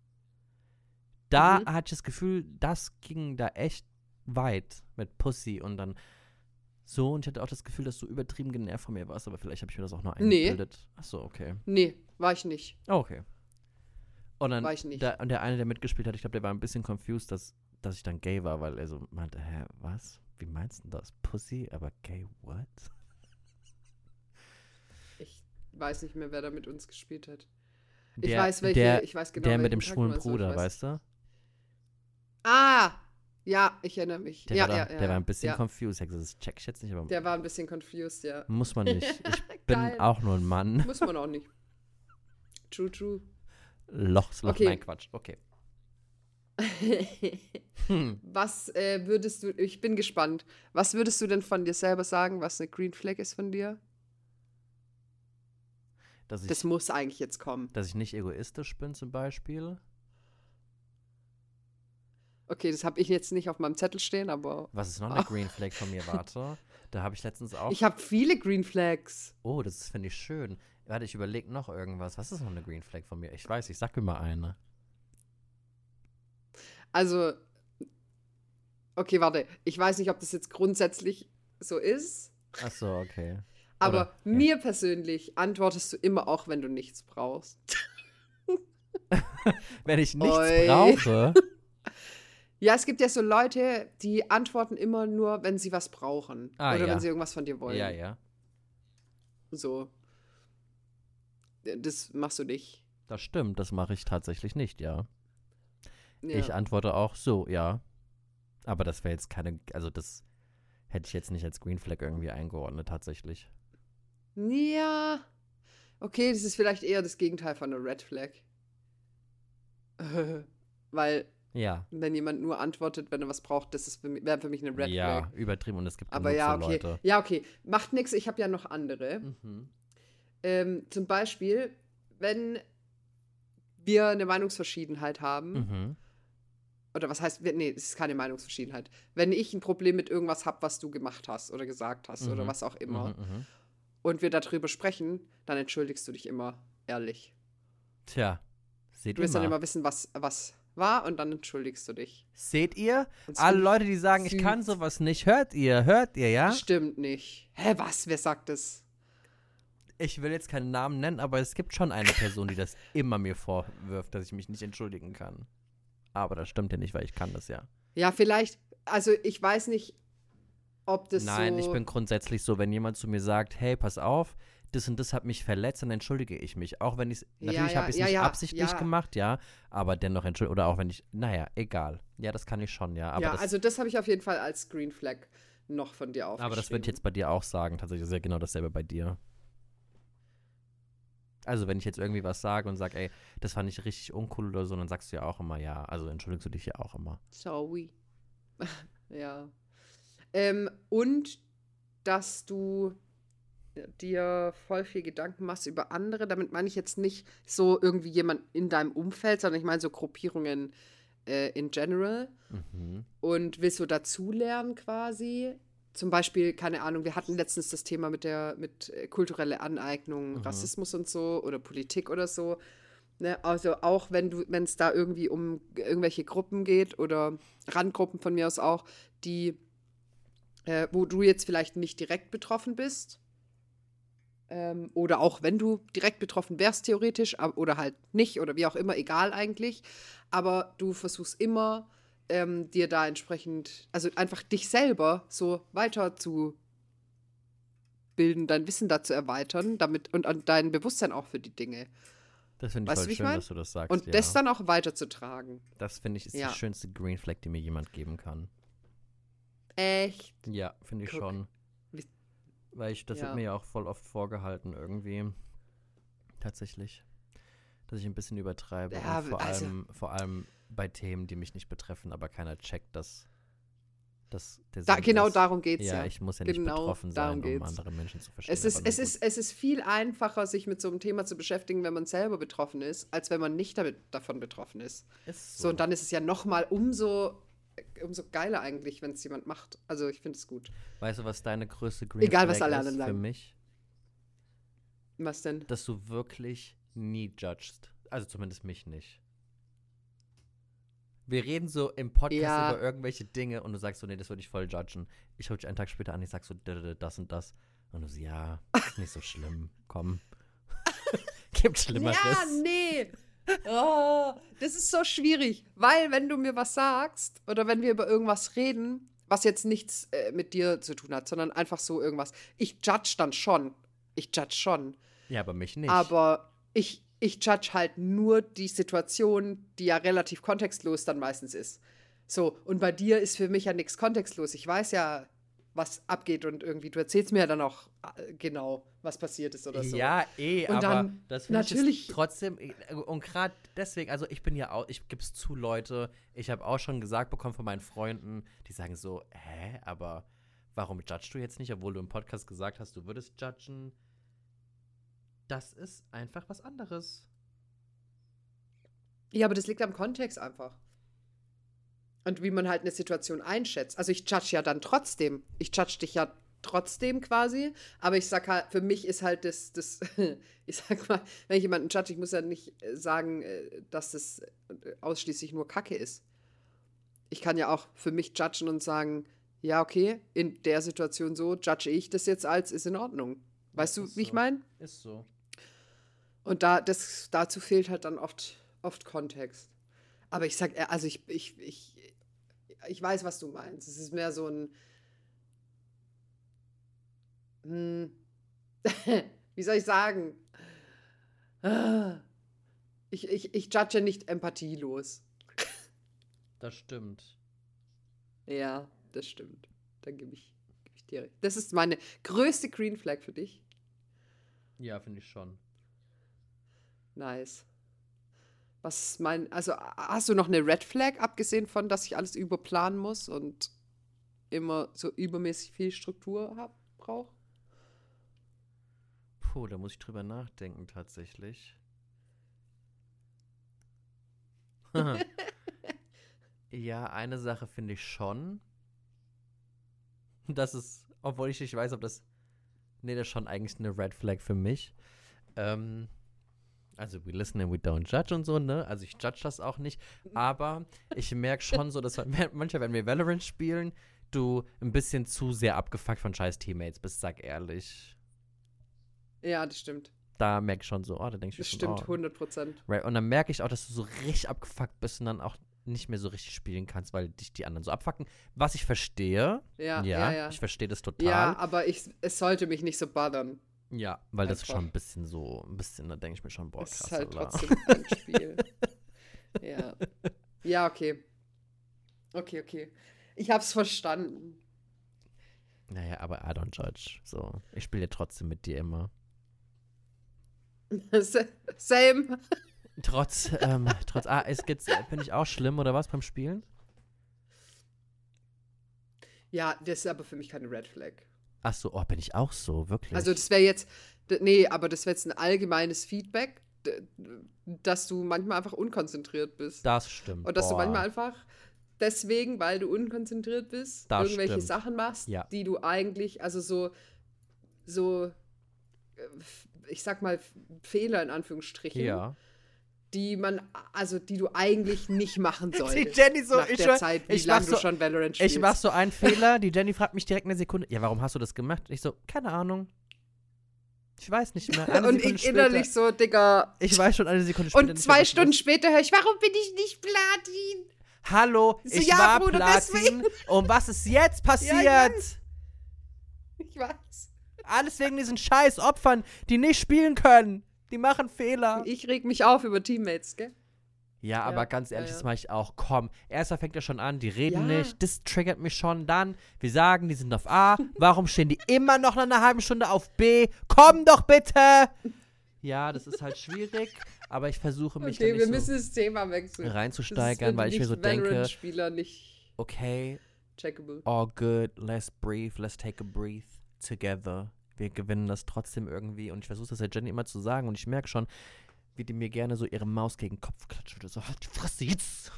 Da Mhm. hatte ich das Gefühl, das ging da echt weit mit Pussy und dann so. Und ich hatte auch das Gefühl, dass du übertrieben genervt von mir warst, aber vielleicht habe ich mir das auch nur Nee. eingebildet. Ach so, okay. Nee, war ich nicht. Oh, okay. Und dann, War ich nicht. Der, und der eine, der mitgespielt hat, ich glaube, der war ein bisschen confused, dass, dass ich dann gay war, weil er so meinte, hä, was? Wie meinst du das? Pussy, aber gay, what? Ich weiß nicht mehr, wer da mit uns gespielt hat. Der, ich weiß, welche, der, ich weiß genau, der mit dem welchen schwulen Tag du meinst, Bruder, ich weiß. weißt du? Ah, ja, ich erinnere mich. Der, ja, war, da, ja, ja, der war ein bisschen ja. confused. Ich hab gesagt, das check ich jetzt nicht, aber Der war ein bisschen confused, ja. muss man nicht. Ich bin Geil. auch nur ein Mann. Muss man auch nicht. True, true. Loch, Loch, Okay. nein, Quatsch. Okay. Hm. Was äh, würdest du, ich bin gespannt, was würdest du denn von dir selber sagen, was eine Green Flag ist von dir? Dass ich, Das muss eigentlich jetzt kommen. dass ich nicht egoistisch bin zum Beispiel. Okay, das habe ich jetzt nicht auf meinem Zettel stehen, aber Was ist noch eine Green Flag von mir? Warte. Da habe ich letztens auch. ich habe viele Green Flags. Oh, das finde ich schön. Warte, ich überlege noch irgendwas. Was ist noch eine Green Flag von mir? Ich weiß, ich sag mir mal eine. Also, okay, warte. Ich weiß nicht, ob das jetzt grundsätzlich so ist, Ach so, okay. aber Oder- ja. mir persönlich antwortest du immer auch, wenn du nichts brauchst. Wenn ich nichts Oi. brauche. Ja, es gibt ja so Leute, die antworten immer nur, wenn sie was brauchen. Ah, oder ja. wenn sie irgendwas von dir wollen. Ja, ja. So. Das machst du nicht. Das stimmt, das mache ich tatsächlich nicht, ja. Ja. Ich antworte auch so, ja. Aber das wäre jetzt keine, also das hätte ich jetzt nicht als Green Flag irgendwie eingeordnet, tatsächlich. Ja. Okay, das ist vielleicht eher das Gegenteil von einer Red Flag. Weil, Ja. wenn jemand nur antwortet, wenn er was braucht, das ist für mich- wäre für mich eine Red ja, Flag. übertrieben und es gibt Aber genug ja, so okay. Leute. Ja, okay. Macht nichts, ich habe ja noch andere. Mhm. Ähm, zum Beispiel, wenn wir eine Meinungsverschiedenheit haben, Mhm. oder was heißt, wir- nee, es ist keine Meinungsverschiedenheit. Wenn ich ein Problem mit irgendwas habe, was du gemacht hast oder gesagt hast oder Mhm. was auch immer, Mhm, mhm. und wir darüber sprechen, dann entschuldigst du dich immer ehrlich. Tja, seht Du ihr willst dann mal. immer wissen, was, was war, und dann entschuldigst du dich. Seht ihr? Und das Alle find ich Leute, die sagen, ich süß. kann sowas nicht, hört ihr, hört ihr, ja? Stimmt nicht. Hä, was? Wer sagt das? Ich will jetzt keinen Namen nennen, aber es gibt schon eine Person, die das immer mir vorwirft, dass ich mich nicht entschuldigen kann. Aber das stimmt ja nicht, weil ich kann das ja. Ja, vielleicht, also ich weiß nicht, ob das Nein, so... ich bin grundsätzlich so, wenn jemand zu mir sagt, hey, pass auf, das und das hat mich verletzt, dann entschuldige ich mich. Auch wenn ich es, Ja, natürlich ja, habe ich es ja, nicht ja, absichtlich ja. gemacht, ja, aber dennoch entschuldige, oder auch wenn ich, naja, egal. Ja, das kann ich schon, ja. Aber ja, das, also das habe ich auf jeden Fall als Green Flag noch von dir aufgeschrieben. aber das würde ich jetzt bei dir auch sagen, tatsächlich ist ja genau dasselbe bei dir. Also wenn ich jetzt irgendwie was sage und sage, ey, das fand ich richtig uncool oder so, dann sagst du ja auch immer, ja, also entschuldigst du dich ja auch immer. Sorry. Ja. Ähm, und dass du dir voll viel Gedanken machst über andere. Damit meine ich jetzt nicht so irgendwie jemand in deinem Umfeld, sondern ich meine so Gruppierungen äh, in general. Mhm. Und willst du dazulernen quasi? Zum Beispiel, keine Ahnung, wir hatten letztens das Thema mit der mit äh, kulturelle Aneignung, Mhm. Rassismus und so oder Politik oder so. Ne? Also auch wenn du, wenn es da irgendwie um irgendwelche Gruppen geht oder Randgruppen von mir aus auch, die, äh, wo du jetzt vielleicht nicht direkt betroffen bist. Ähm, oder auch wenn du direkt betroffen wärst, theoretisch, ab- oder halt nicht, oder wie auch immer, egal eigentlich. Aber du versuchst immer, ähm, dir da entsprechend, also einfach dich selber so weiter zu bilden, dein Wissen da zu erweitern, damit und an dein Bewusstsein auch für die Dinge. Das finde ich Weißt du, voll wie ich schön, mein? dass du das sagst. Und ja. das dann auch weiterzutragen. Das finde ich ist Ja. die schönste Green Flag, die mir jemand geben kann. Echt? Ja, finde ich Guck. schon. Wie- Weil ich, das Ja. wird mir ja auch voll oft vorgehalten irgendwie. Tatsächlich. Dass ich ein bisschen übertreibe. Ja, und vor, also- allem, vor allem bei Themen, die mich nicht betreffen, aber keiner checkt, dass, dass der Da, Sinn genau ist. darum geht es Ja, ja. ich muss ja nicht Genau betroffen darum sein, um geht's. andere Menschen zu verstehen. Es ist, aber es, nun ist, es ist viel einfacher, sich mit so einem Thema zu beschäftigen, wenn man selber betroffen ist, als wenn man nicht damit, davon betroffen ist. gut. Ist So, und dann ist es ja noch mal umso, umso geiler eigentlich, wenn es jemand macht. Also ich finde es gut. Weißt du, was deine größte Green Egal, Flag was alle ist anderen für sagen. mich? Was denn? Dass du wirklich nie judgst. Also zumindest mich nicht. Wir reden so im Podcast Ja. über irgendwelche Dinge und du sagst so, nee, das würde ich voll judgen. Ich hol dich einen Tag später an, ich sag so, d- d- das und das. Und du so, ja, ist nicht so schlimm, komm. Gibt Schlimmeres. Ja, nee. Oh, das ist so schwierig, weil wenn du mir was sagst oder wenn wir über irgendwas reden, was jetzt nichts äh, mit dir zu tun hat, sondern einfach so irgendwas, ich judge dann schon. Ich judge schon. Ja, aber mich nicht. Aber ich, ich judge halt nur die Situation, die ja relativ kontextlos dann meistens ist. So, und bei dir ist für mich ja nichts kontextlos. Ich weiß ja, was abgeht und irgendwie, du erzählst mir ja dann auch äh, genau, was passiert ist oder so. Ja, eh, und aber dann das finde ich natürlich ist trotzdem, und gerade deswegen, also ich bin ja auch, ich gebe es zu, Leute, ich habe auch schon gesagt bekommen von meinen Freunden, die sagen so, hä, aber warum judgst du jetzt nicht, obwohl du im Podcast gesagt hast, du würdest judgen? Das ist einfach was anderes. Ja, aber das liegt am Kontext einfach. Und wie man halt eine Situation einschätzt. Also ich judge ja dann trotzdem. Ich judge dich ja trotzdem quasi. Aber ich sag halt, für mich ist halt das, das ich sag mal, wenn ich jemanden judge, ich muss ja nicht sagen, dass das ausschließlich nur Kacke ist. Ich kann ja auch für mich judgen und sagen, ja, okay, in der Situation so judge ich das jetzt als, ist in Ordnung. Weißt Ja, du, ist wie ich so. meine? Ist so. Und da, das, dazu fehlt halt dann oft, oft Kontext. Aber ich sag, äh, also ich, ich, ich, ich weiß, was du meinst. Es ist mehr so ein, hm, wie soll ich sagen? Ah, Ich, ich, ich judge nicht empathielos. Das stimmt. Ja, das stimmt. Dann gebe ich, geb ich dir recht. Das ist meine größte Green Flag für dich. Ja, finde ich schon. Nice. Was ist mein, also hast du noch eine Red Flag, abgesehen von, dass ich alles überplanen muss und immer so übermäßig viel Struktur hab, brauche? Puh, da muss ich drüber nachdenken tatsächlich. Ja, eine Sache finde ich schon. Das ist, obwohl ich nicht weiß, ob das, nee, das ist schon eigentlich eine Red Flag für mich. Ähm, also we listen and we don't judge und so, ne? Also ich judge das auch nicht, aber ich merke schon so, dass manchmal, wenn wir Valorant spielen, du ein bisschen zu sehr abgefuckt von scheiß Teammates bist, sag ehrlich. Ja, das stimmt. Da merke ich schon so, oh, da denke ich Das schon, stimmt, oh. hundert Prozent. Right. Und dann merke ich auch, dass du so richtig abgefuckt bist und dann auch nicht mehr so richtig spielen kannst, weil dich die anderen so abfucken. Was ich verstehe. Ja, ja, ja, ja. Ich verstehe das total. Ja, aber ich, es sollte mich nicht so bothern. Ja, weil das ist Einfach. schon ein bisschen so, ein bisschen, da denke ich mir schon, boah, Es krass, ist halt Alter. trotzdem ein Spiel. Ja. Ja, okay. Okay, okay. Ich hab's verstanden. Naja, aber I don't judge. So, ich spiele ja trotzdem mit dir immer. Same. Trotz, ähm, trotz, ah, es geht's, bin ich auch schlimm oder was beim Spielen? Ja, das ist aber für mich keine Red Flag. Ach so, oh, bin ich auch so, wirklich? Also das wäre jetzt, d- nee, aber das wäre jetzt ein allgemeines Feedback, d- dass du manchmal einfach unkonzentriert bist. Das stimmt. Und dass boah. du manchmal einfach deswegen, weil du unkonzentriert bist, Das irgendwelche stimmt. Sachen machst, Ja. die du eigentlich, also so, so, äh, ich sag mal, Fehler in Anführungsstrichen, Ja. die man, also die du eigentlich nicht machen solltest. Die Jenny so, nach ich der schwör, Zeit, wie ich mach lange so- du schon Valorant spielst. Ich mach so einen Fehler, die Jenny fragt mich direkt eine Sekunde, ja, warum hast du das gemacht? Ich so, keine Ahnung. Ich weiß nicht mehr. Eine Und Sekunde ich später, innerlich so, Digga. Ich weiß schon eine Sekunde später. Und nicht zwei mehr, was Stunden los. später höre ich, warum bin ich nicht Platin? Hallo, So, ich ja, war Bruder, Platin. Und was ist jetzt passiert? Ja, ich weiß. Ich weiß. Alles wegen diesen scheiß Opfern, die nicht spielen können. Die machen Fehler. Ich reg mich auf über Teammates, gell? Ja, aber Ja, ganz ehrlich, ja, ja. das mache ich auch. Komm, erstmal fängt er schon an, die reden Ja. nicht, das triggert mich schon. Dann, wir sagen, die sind auf A. Warum stehen die immer noch nach einer halben Stunde auf B? Komm doch bitte! Ja, das ist halt schwierig, aber ich versuche mich Okay, da wir nicht müssen so das Thema wechseln. reinzusteigern, weil ich mir so denke, Valorant-Spieler nicht okay, checkable. all good, let's breathe, let's take a breath together. Wir gewinnen das trotzdem irgendwie und ich versuche das der Jenny immer zu sagen und ich merke schon, wie die mir gerne so ihre Maus gegen den Kopf klatscht würde. So, halt die Fresse jetzt!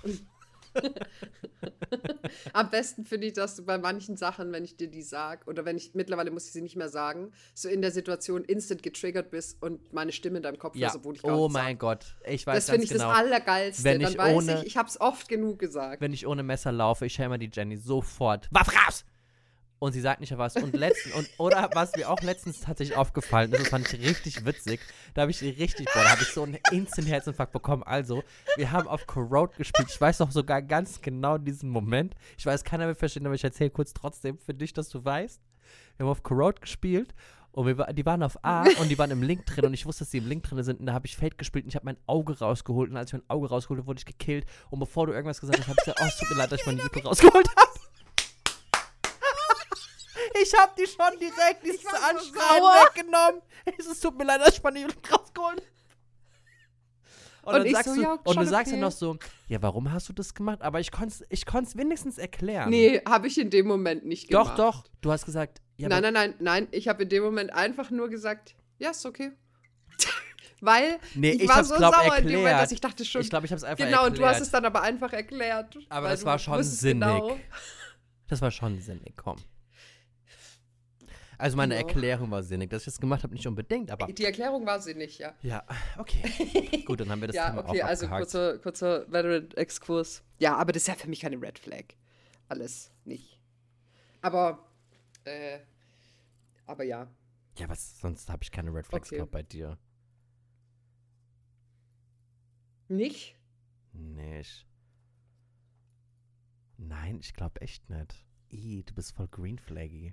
Am besten finde ich, dass du bei manchen Sachen, wenn ich dir die sag, oder wenn ich, mittlerweile muss ich sie nicht mehr sagen, so in der Situation instant getriggert bist und meine Stimme in deinem Kopf Ja, hörst, obwohl ich gar oh nicht mein sag. Gott, ich weiß Das ganz finde ich genau. das Allergeilste. Wenn Dann ich weiß ohne- ich, ich habe es oft genug gesagt. Wenn ich ohne Messer laufe, ich höre immer die Jenny sofort, Waff raus! und sie sagt nicht was. Und letzten, und, oder was mir auch letztens tatsächlich aufgefallen ist, das fand ich richtig witzig, da habe ich richtig, boah, da habe ich so einen Instant-Herzinfarkt bekommen. Also, wir haben auf Corrode gespielt, ich weiß noch sogar ganz genau diesen Moment. Ich weiß, keiner wird verstehen, aber ich erzähle kurz trotzdem für dich, dass du weißt. Wir haben auf Corrode gespielt und wir, die waren auf A und die waren im Link drin und ich wusste, dass die im Link drin sind und da habe ich Fate gespielt und ich habe mein Auge rausgeholt und als ich mein Auge rausgeholt habe, wurde ich gekillt und bevor du irgendwas gesagt hast, habe ich gesagt, oh, es tut mir leid, dass ich meine Lippe rausgeholt habe. Ich hab die schon direkt, dieses Anschreien weggenommen. Es tut mir leid, dass ich meine Lippe rausgeholt habe. Und, und, dann sagst so, du, ja, und du sagst okay. dann noch so, ja, warum hast du das gemacht? Aber ich konnte es ich wenigstens erklären. Nee, habe ich in dem Moment nicht doch, gemacht. Doch, doch. Du hast gesagt, ja, nein, nein, nein, nein. Ich habe in dem Moment einfach nur gesagt, ja, ist okay. Weil nee, ich, ich war so glaub, sauer erklärt. in dem Moment, dass ich dachte schon. Ich glaube, ich habe es einfach genau, erklärt. Genau, und du hast es dann aber einfach erklärt. Aber das war schon sinnig. Genau. Das war schon sinnig, komm. Also meine genau. Erklärung war sinnig. Dass ich das gemacht habe, nicht unbedingt, aber... Die Erklärung war sinnig, ja. Ja, okay. Gut, dann haben wir das ja, Thema okay, auch also abgehakt. kurzer, kurzer Veteran-Exkurs. Ja, aber das ist ja für mich keine Red Flag. Alles nicht. Aber, äh, aber ja. Ja, was, sonst habe ich keine Red Flags okay. gehabt bei dir. Nicht? Nicht. Nein, ich glaube echt nicht. Ih, du bist voll green flaggy.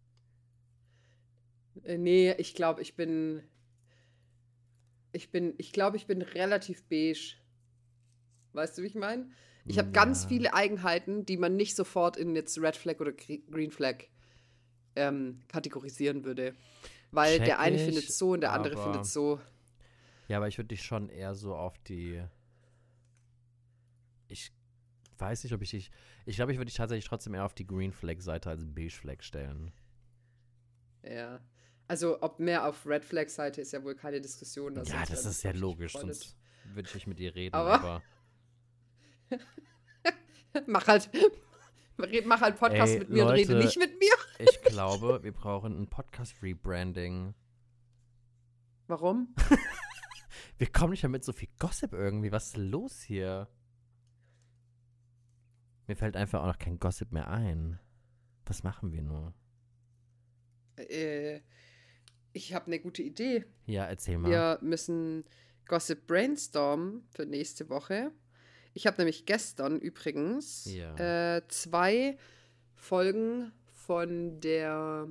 Äh, nee, ich glaube, ich bin. Ich bin, ich glaube, ich bin relativ beige. Weißt du, wie ich meine? Ich habe ja. ganz viele Eigenheiten, die man nicht sofort in jetzt Red Flag oder Green Flag ähm, kategorisieren würde. Weil Check der eine ich, findet so und der andere aber, findet so. Ja, aber ich würde dich schon eher so auf die. Ich weiß nicht, ob ich dich. Ich glaube, ich würde dich tatsächlich trotzdem eher auf die Green Flag-Seite als Beige Flag stellen. Ja. Also, ob mehr auf Red Flag-Seite ist ja wohl keine Diskussion. Das ja, das ist ja logisch, sonst würde ich nicht mit dir reden. Aber. aber mach halt. Mach halt Podcast Ey, mit mir Leute, und rede nicht mit mir. Ich glaube, wir brauchen ein Podcast-Rebranding. Warum? Wir kommen nicht mehr mit so viel Gossip irgendwie. Was ist los hier? Mir fällt einfach auch noch kein Gossip mehr ein. Was machen wir nur? Äh, ich habe eine gute Idee. Ja, erzähl mal. Wir müssen Gossip brainstormen für nächste Woche. Ich habe nämlich gestern übrigens ja. äh, zwei Folgen von der,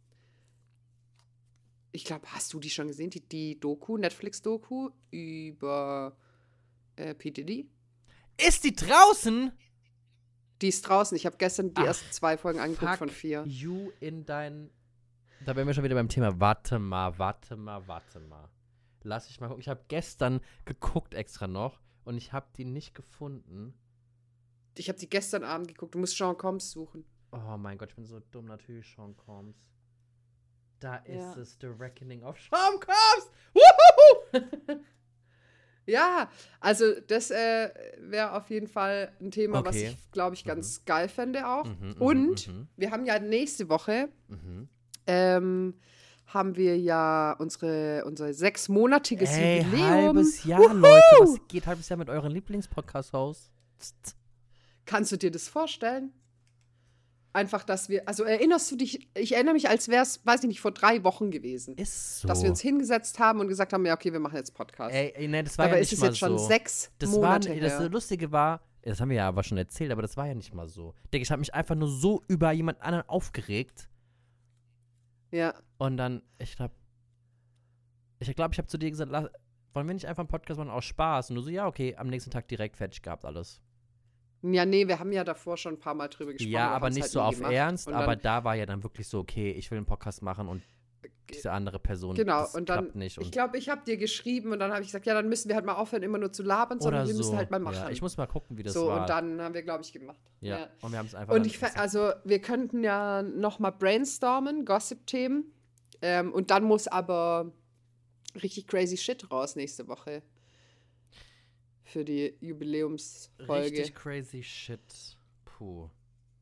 ich glaube, hast du die schon gesehen? Die, die Doku, Netflix-Doku über äh, P. Diddy. Ist die draußen? Die ist draußen. Ich habe gestern die Ach, ersten zwei Folgen angeguckt fuck von vier. You in dein. Da wären wir schon wieder beim Thema. Warte mal, warte mal, warte mal. Lass ich mal gucken. Ich habe gestern geguckt extra noch und ich habe die nicht gefunden. Ich habe die gestern Abend geguckt. Du musst Sean Combs suchen. Oh mein Gott, ich bin so dumm. Natürlich Sean Combs. Da ist ja. es, The Reckoning of Sean Combs. Wuhu! Ja, also das äh, wäre auf jeden Fall ein Thema, okay. was ich, glaube ich, ganz mhm. geil fände auch. Mhm, Und mhm. wir haben ja nächste Woche, mhm. ähm, haben wir ja unsere, unser sechsmonatiges Ey, Jubiläum. halbes Jahr, Wuhu! Leute. Was geht halbes Jahr mit euren Lieblingspodcast-Haus? Kannst du dir das vorstellen? Einfach, dass wir, also erinnerst du dich, ich erinnere mich, als wäre es, weiß ich nicht, vor drei Wochen gewesen. Ist so. Dass wir uns hingesetzt haben und gesagt haben, ja, okay, wir machen jetzt Podcast. Ey, ey nee, das war aber ja ist nicht es mal jetzt schon so. sechs das Monate war, her. Das Lustige war, das haben wir ja aber schon erzählt, aber das war ja nicht mal so. Digga, ich habe mich einfach nur so über jemand anderen aufgeregt. Ja. Und dann, ich glaube, ich glaube, ich habe zu dir gesagt, lass, wollen wir nicht einfach einen Podcast machen aus Spaß? Und du so, ja, okay, am nächsten Tag direkt fertig gehabt alles. Ja, nee, wir haben ja davor schon ein paar Mal drüber gesprochen. Ja, aber nicht halt so auf gemacht. Ernst, und aber dann, da war ja dann wirklich so, okay, ich will einen Podcast machen und diese andere Person, genau, das und dann, klappt nicht. Und ich glaube, ich habe dir geschrieben und dann habe ich gesagt, ja, dann müssen wir halt mal aufhören, immer nur zu labern, sondern oder wir so. müssen halt mal machen. Ja, ich muss mal gucken, wie das so, war. und dann haben wir, glaube ich, gemacht. Ja, ja. und wir haben es einfach Und dann ich, also, wir könnten ja noch mal brainstormen, Gossip-Themen. Ähm, und dann muss aber richtig crazy Shit raus nächste Woche. Für die Jubiläumsfolge. Richtig crazy Shit. Puh.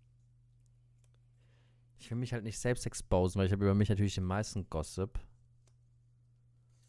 Ich will mich halt nicht selbst exposen, weil ich habe über mich natürlich den meisten Gossip.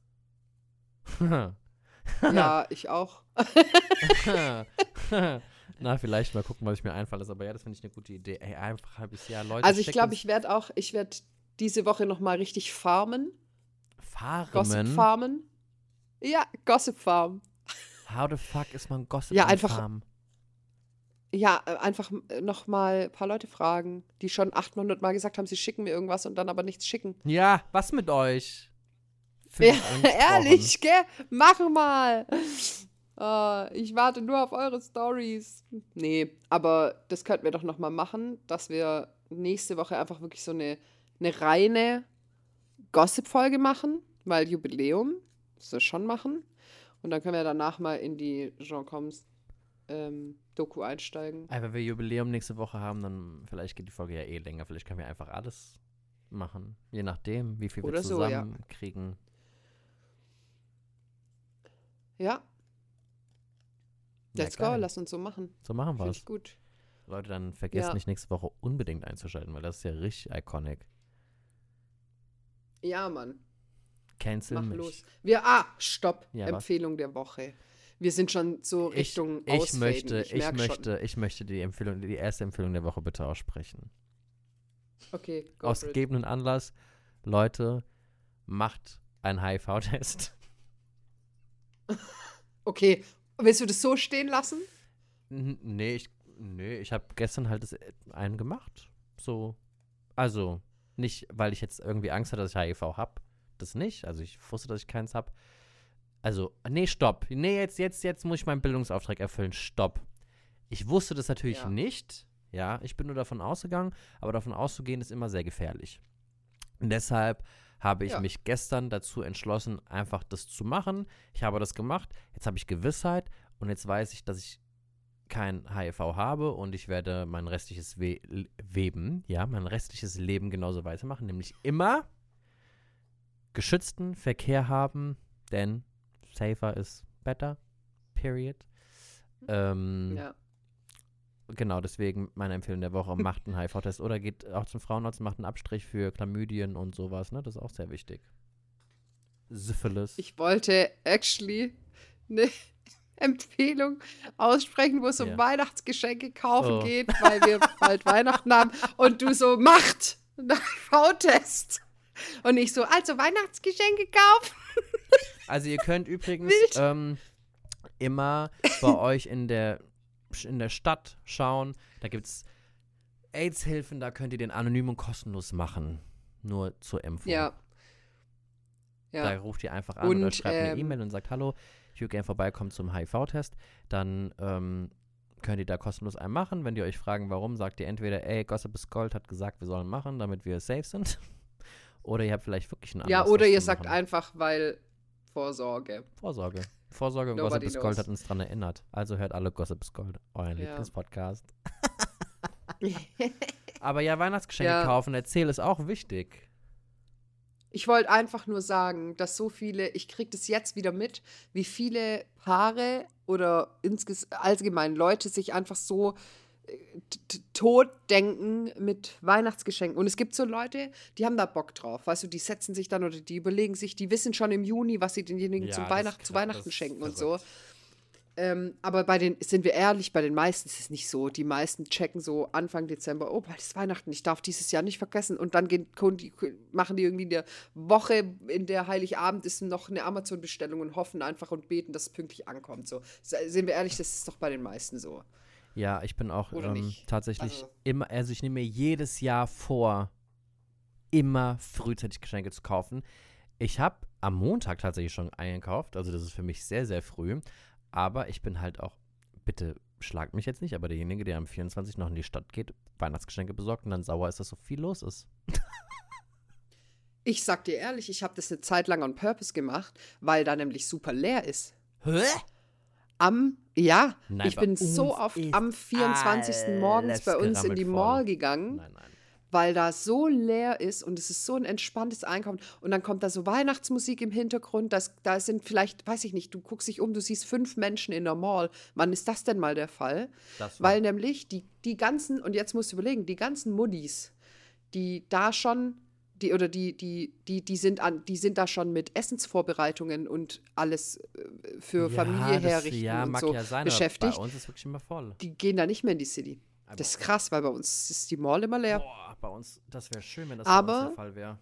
Ja, ich auch. Na, vielleicht mal gucken, was ich mir einfallen lasse. Aber ja, das finde ich eine gute Idee. Ey, einfach ein halbes Jahr, Leute. Also ich glaube, ich werde auch, ich werde diese Woche nochmal richtig farmen. Farmen? Gossip farmen. Ja, Gossip Farm. How the fuck ist man Gossip Ja, einfach, Farm? Ja, äh, einfach nochmal ein paar Leute fragen, die schon achthundert Mal gesagt haben, sie schicken mir irgendwas und dann aber nichts schicken. Ja, was mit euch? Ja, ehrlich, gell? Mach mal. Uh, ich warte nur auf eure Stories. Nee, aber das könnten wir doch nochmal machen, dass wir nächste Woche einfach wirklich so eine, eine reine Gossip-Folge machen, weil Jubiläum, das wir schon machen. Und dann können wir danach mal in die Jean Combs ähm, Doku einsteigen. Wenn wir Jubiläum nächste Woche haben, dann vielleicht geht die Folge ja eh länger. Vielleicht können wir einfach alles machen. Je nachdem, wie viel wir Oder so, ja. zusammen kriegen. Ja. Let's Ja, go, lass uns so machen. So machen wir Finde es. ich gut. Leute, dann vergesst Ja. nicht nächste Woche unbedingt einzuschalten, weil das ist ja richtig iconic. Ja, Mann. Cancel Mach mich. los. Wir, ah, stopp. Ja, was? Empfehlung der Woche. Wir sind schon so Ich, Richtung ich Ausfaden. möchte, ich, ich, merk möchte, ich möchte die Empfehlung, die erste Empfehlung der Woche bitte aussprechen. Schon. Okay, go Aus for it. gegebenen Anlass, Leute, macht einen H I V-Test. Okay, willst du das so stehen lassen? N- Nee, ich, nee, ich habe gestern halt das, äh, einen gemacht. So, also, nicht, weil ich jetzt irgendwie Angst hatte, dass ich H I V habe. Das nicht. Also, ich wusste, dass ich keins habe. Also, nee, stopp. Nee, jetzt, jetzt, jetzt muss ich meinen Bildungsauftrag erfüllen. Stopp. Ich wusste das natürlich Ja. nicht. Ja, ich bin nur davon ausgegangen, aber davon auszugehen ist immer sehr gefährlich. Und deshalb habe ich Ja. mich gestern dazu entschlossen, einfach das zu machen. Ich habe das gemacht. Jetzt habe ich Gewissheit und jetzt weiß ich, dass ich kein H I V habe und ich werde mein restliches We Weben, ja, mein restliches Leben genauso weitermachen, nämlich immer geschützten Verkehr haben, denn safer is better, period. Ähm, Ja. Genau, deswegen meine Empfehlung der Woche, macht einen H I V-Test oder geht auch zum Frauenarzt, macht einen Abstrich für Chlamydien und sowas, ne, das ist auch sehr wichtig. Syphilis. Ich wollte actually eine Empfehlung aussprechen, wo es um Ja. Weihnachtsgeschenke kaufen Oh. geht, weil wir bald Weihnachten haben und du so, macht einen H I V-Test. Und ich so, also Weihnachtsgeschenke kaufen. Also ihr könnt übrigens Wild. ähm, immer bei euch in der, in der Stadt schauen. Da gibt es AIDS-Hilfen, da könnt ihr den anonym und kostenlos machen. Nur zur Impfung. Ja. Da Ja. ruft ihr einfach an Und, oder schreibt eine ähm, E-Mail und sagt, hallo, ich würde gerne vorbeikommen zum H I V-Test. Dann ähm, könnt ihr da kostenlos einen machen. Wenn die euch fragen, warum, sagt ihr entweder, ey, Gossip is Gold hat gesagt, wir sollen machen, damit wir safe sind. Oder ihr habt vielleicht wirklich einen Ja, Anlass, oder das ihr zu sagt machen. einfach, weil Vorsorge. Vorsorge. Vorsorge und Nobody Gossip is Gold knows. hat uns dran erinnert. Also hört alle Gossip is Gold, euren Ja. Lieblingspodcast. Aber ja, Weihnachtsgeschenke Ja. kaufen, erzähl, ist auch wichtig. Ich wollte einfach nur sagen, dass so viele, ich kriege das jetzt wieder mit, wie viele Paare oder insges allgemein Leute sich einfach so äh, t- t- tot denken mit Weihnachtsgeschenken. Und es gibt so Leute, die haben da Bock drauf. Weißt du, die setzen sich dann oder die überlegen sich, die wissen schon im Juni, was sie denjenigen Ja, zum das Weihnacht, ist zu krass, Weihnachten das ist schenken und verrückt. so. Ähm, aber bei den, sind wir ehrlich, bei den meisten ist es nicht so. Die meisten checken so Anfang Dezember, oh, bald ist Weihnachten, ich darf dieses Jahr nicht vergessen. Und dann gehen, die, machen die irgendwie eine Woche, in der Heiligabend ist, noch eine Amazon-Bestellung und hoffen einfach und beten, dass es pünktlich ankommt. So. Sind wir ehrlich, das ist doch bei den meisten so. Ja, ich bin auch Oder ähm, nicht? tatsächlich Also- immer, also ich nehme mir jedes Jahr vor, immer frühzeitig Geschenke zu kaufen. Ich habe am Montag tatsächlich schon eingekauft, also das ist für mich sehr, sehr früh. Aber ich bin halt auch, bitte schlagt mich jetzt nicht, aber derjenige, der am vierundzwanzigsten noch in die Stadt geht, Weihnachtsgeschenke besorgt und dann sauer ist, dass so viel los ist. Ich sag dir ehrlich, ich habe das eine Zeit lang on purpose gemacht, weil da nämlich super leer ist. Hä? Am, ja, Nein, ich bei bin uns so oft ist am vierundzwanzigsten morgens alles bei uns in die gerammelt Mall voll. gegangen. Nein, nein. Weil da so leer ist und es ist so ein entspanntes Einkaufen. Und dann kommt da so Weihnachtsmusik im Hintergrund. Das, da sind vielleicht, weiß ich nicht, du guckst dich um, du siehst fünf Menschen in der Mall. Wann ist das denn mal der Fall? Das war- Weil nämlich die, die ganzen, und jetzt musst du überlegen, die ganzen Muddis, die da schon die oder die, die, die, die sind an, die sind da schon mit Essensvorbereitungen und alles äh, für Ja, Familie das, herrichten ja, und mag so ja sein, aber beschäftigt. bei uns ist wirklich immer voll. Die gehen da nicht mehr in die City. Aber Das ist krass, weil bei uns ist die Mall immer leer. Boah, bei uns, das wäre schön, wenn das Aber- bei uns der Fall wäre.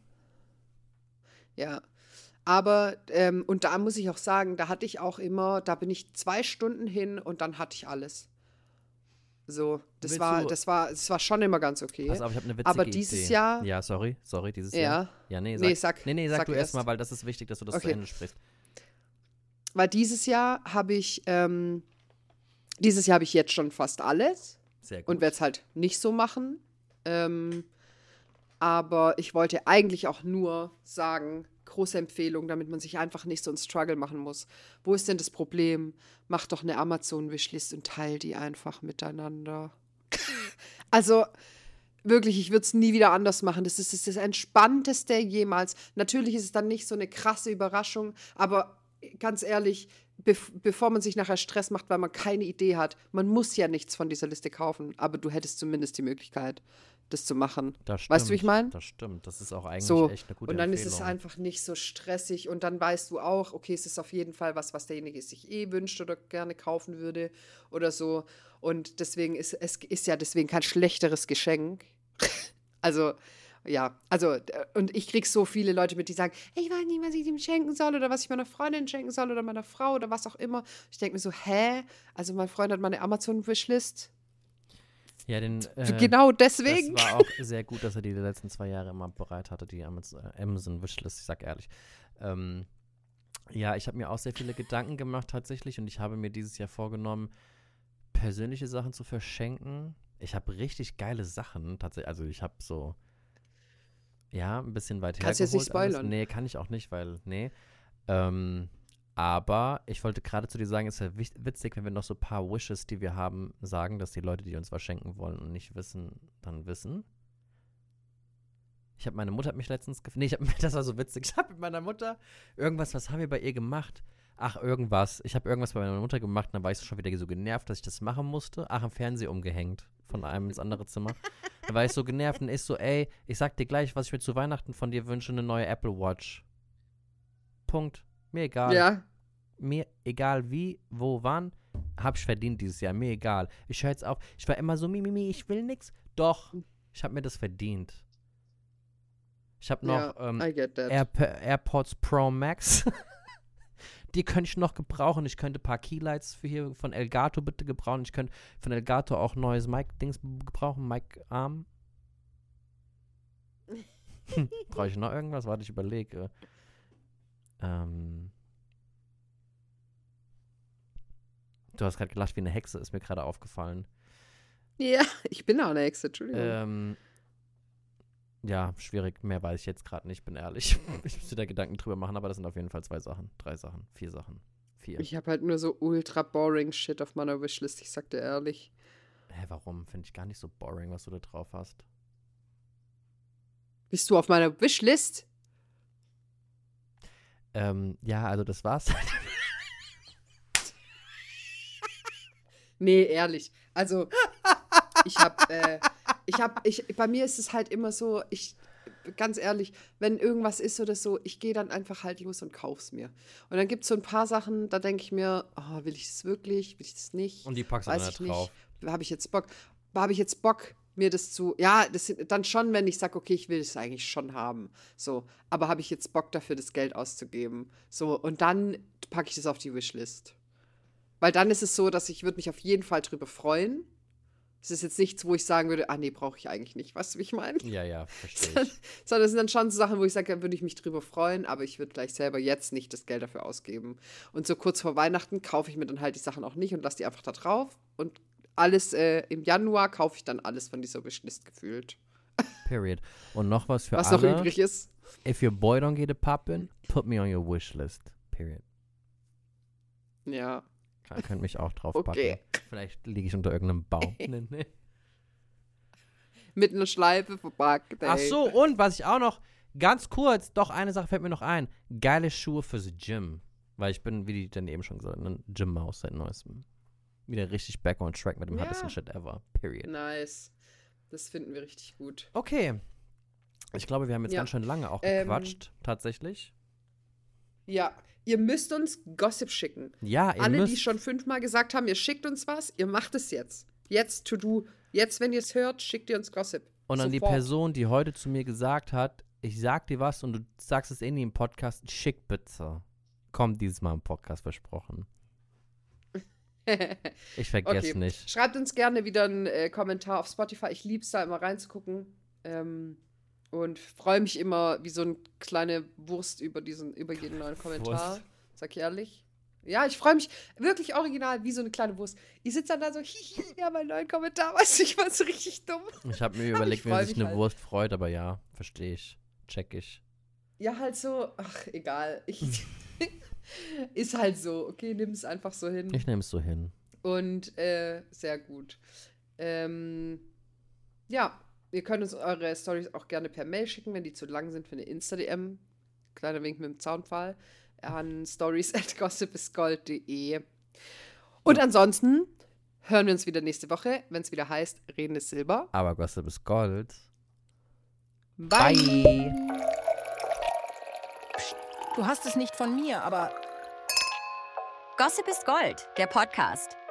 Ja. Aber, ähm, und da muss ich auch sagen, da hatte ich auch immer, da bin ich zwei Stunden hin und dann hatte ich alles. So, das Willst war, du- das war, das war schon immer ganz okay. Pass auf, ich habe eine witzige Aber dieses Idee. Jahr- Ja, sorry, sorry, dieses Ja. Jahr. Ja, nee, sag, Nee, sag- nee, nee, sag, sag du erst. erst mal, weil das ist wichtig, dass du das zu Okay. Ende sprichst. Weil dieses Jahr habe ich, ähm, dieses Jahr habe ich jetzt schon fast alles. Sehr gut. Und werde es halt nicht so machen. Ähm, aber ich wollte eigentlich auch nur sagen, große Empfehlung, damit man sich einfach nicht so einen Struggle machen muss. Wo ist denn das Problem? Mach doch eine Amazon-Wishlist und teil die einfach miteinander. Also wirklich, ich würde es nie wieder anders machen. Das ist, das ist das Entspannteste jemals. Natürlich ist es dann nicht so eine krasse Überraschung, aber ganz ehrlich, bev- bevor man sich nachher Stress macht, weil man keine Idee hat, man muss ja nichts von dieser Liste kaufen, aber du hättest zumindest die Möglichkeit, das zu machen. Das stimmt, Weißt du, wie ich meine? Das stimmt, das ist auch eigentlich So, echt eine gute und dann Empfehlung. ist es einfach nicht so stressig und dann weißt du auch, okay, es ist auf jeden Fall was, was derjenige sich eh wünscht oder gerne kaufen würde oder so. Und deswegen ist es ist ja deswegen kein schlechteres Geschenk. Also, ja, also, äh, und ich krieg so viele Leute mit, die sagen, ich weiß nicht, was ich ihm schenken soll oder was ich meiner Freundin schenken soll oder meiner Frau oder was auch immer. Ich denke mir so, hä? Also mein Freund hat meine Amazon-Wishlist. Ja, den, äh, Genau deswegen. Das war auch sehr gut, dass er die letzten zwei Jahre immer bereit hatte, die Amaz- äh, Amazon-Wishlist, ich sag ehrlich. Ähm, ja, ich habe mir auch sehr viele Gedanken gemacht tatsächlich und ich habe mir dieses Jahr vorgenommen, persönliche Sachen zu verschenken. Ich habe richtig geile Sachen tatsächlich, also ich habe so, ja, ein bisschen weit Kannst du jetzt nicht hergeholt alles. spoilern? Nee, kann ich auch nicht, weil, nee. Ähm, aber ich wollte gerade zu dir sagen, es ist ja wich- witzig, wenn wir noch so ein paar Wishes, die wir haben, sagen, dass die Leute, die uns was schenken wollen und nicht wissen, dann wissen. Ich habe meine Mutter hat mich letztens gefragt, nee, ich hab, das war so witzig, ich habe mit meiner Mutter irgendwas, was haben wir bei ihr gemacht? Ach, irgendwas. Ich habe irgendwas bei meiner Mutter gemacht, dann war ich schon wieder so genervt, dass ich das machen musste. Ach, am Fernseher umgehängt, von einem ins andere Zimmer. Dann war ich so genervt und ich so, ey, ich sag dir gleich, was ich mir zu Weihnachten von dir wünsche, eine neue Apple Watch. Punkt. Mir egal. Ja. Mir egal wie, wo, wann, hab ich verdient dieses Jahr. Mir egal. Ich höre jetzt auf. Ich war immer so, mi, mi, mi, ich will nix. Doch, ich habe mir das verdient. Ich habe noch Ja, ähm, I get that. Air AirPods Pro Max. Die könnte ich noch gebrauchen. Ich könnte ein paar Keylights für hier von Elgato bitte gebrauchen. Ich könnte von Elgato auch neues Mic-Dings gebrauchen. Mic-Arm. Brauche ich noch irgendwas? Warte, ich überlege. Ähm. Du hast gerade gelacht wie eine Hexe, ist mir gerade aufgefallen. Ja, ich bin auch eine Hexe, Entschuldigung. Ähm. Ja, schwierig. Mehr weiß ich jetzt gerade nicht, bin ehrlich. Ich müsste da Gedanken drüber machen, aber das sind auf jeden Fall zwei Sachen, drei Sachen, vier Sachen. Vier. Ich habe halt nur so ultra boring Shit auf meiner Wishlist, ich sag dir ehrlich. Hä, warum? Finde ich gar nicht so boring, was du da drauf hast. Bist du auf meiner Wishlist? Ähm, ja, also das war's. Nee, ehrlich. Also, ich hab, äh, ich hab, ich, bei mir ist es halt immer so, ich, ganz ehrlich, wenn irgendwas ist oder so, ich gehe dann einfach halt los und kauf's mir. Und dann gibt's so ein paar Sachen, da denke ich mir, oh, will ich das wirklich, will ich das nicht? Und die packst du Weiß dann ich da drauf. nicht. Habe ich jetzt Bock? Habe ich jetzt Bock, mir das zu, ja, das sind dann schon, wenn ich sage, okay, ich will es eigentlich schon haben, so, aber habe ich jetzt Bock dafür, das Geld auszugeben, so, und dann packe ich das auf die Wishlist. Weil dann ist es so, dass ich würde mich auf jeden Fall drüber freuen. Es ist jetzt nichts, wo ich sagen würde, ah nee, brauche ich eigentlich nicht, weißt du, wie ich meine? Ja, ja, verstehe ich. Sondern es sind dann schon so Sachen, wo ich sage, da würde ich mich drüber freuen, aber ich würde gleich selber jetzt nicht das Geld dafür ausgeben. Und so kurz vor Weihnachten kaufe ich mir dann halt die Sachen auch nicht und lasse die einfach da drauf. Und alles äh, im Januar kaufe ich dann alles von dieser Wishlist gefühlt. Period. Und noch was für Was alle. noch übrig ist. If your boy don't get a poppin', put me on your wish list. Period. Ja. Ihr könnt mich auch drauf Okay. packen. Vielleicht liege ich unter irgendeinem Baum. nee, nee. Mit einer Schleife verpackt, ey. Ach so, und was ich auch noch, ganz kurz, doch eine Sache fällt mir noch ein. Geile Schuhe fürs Gym. Weil ich bin, wie die dann eben schon gesagt, ein Gym-Maus seit neuestem. Wieder richtig back on track mit dem Ja. happesten Shit ever. Period. Nice. Das finden wir richtig gut. Okay. Ich glaube, wir haben jetzt Ja. ganz schön lange auch Ähm, gequatscht, tatsächlich. Ja, ihr müsst uns Gossip schicken. Ja, ihr Alle, müsst. die schon fünfmal gesagt haben, ihr schickt uns was, ihr macht es jetzt. Jetzt to do. Jetzt, wenn ihr es hört, schickt ihr uns Gossip. Und an die Sofort. Person, die heute zu mir gesagt hat, ich sag dir was und du sagst es eh nie im Podcast, schick bitte. Kommt dieses Mal im Podcast, versprochen. Ich vergesse Okay. nicht. Schreibt uns gerne wieder einen äh, Kommentar auf Spotify. Ich liebe es da immer reinzugucken. Ähm, und freue mich immer wie so eine kleine Wurst über, diesen, über jeden neuen Kommentar. Wurst. Sag ich ehrlich. Ja, ich freue mich wirklich original wie so eine kleine Wurst. Ich sitze dann da so, hihi, ja, mein neuen Kommentar, weißt du, ich war so richtig dumm. Ich habe mir Aber überlegt, ich wie freu sich mich eine halt. Wurst freut, aber ja, verstehe ich. Check ich. Ja, halt so, ach, egal. Ich, ist halt so, okay, nimm es einfach so hin. Ich nehme es so hin. Und äh, sehr gut. Ähm, ja, ihr könnt uns eure Storys auch gerne per Mail schicken, wenn die zu lang sind für eine Insta-D M. Kleiner Wink mit dem Zaunpfahl. An stories at gossipesgold punkt de. Und ansonsten hören wir uns wieder nächste Woche, wenn es wieder heißt, Reden ist Silber. Aber Gossip ist Gold. Bye. Bye. Du hast es nicht von mir, aber Gossip ist Gold, der Podcast.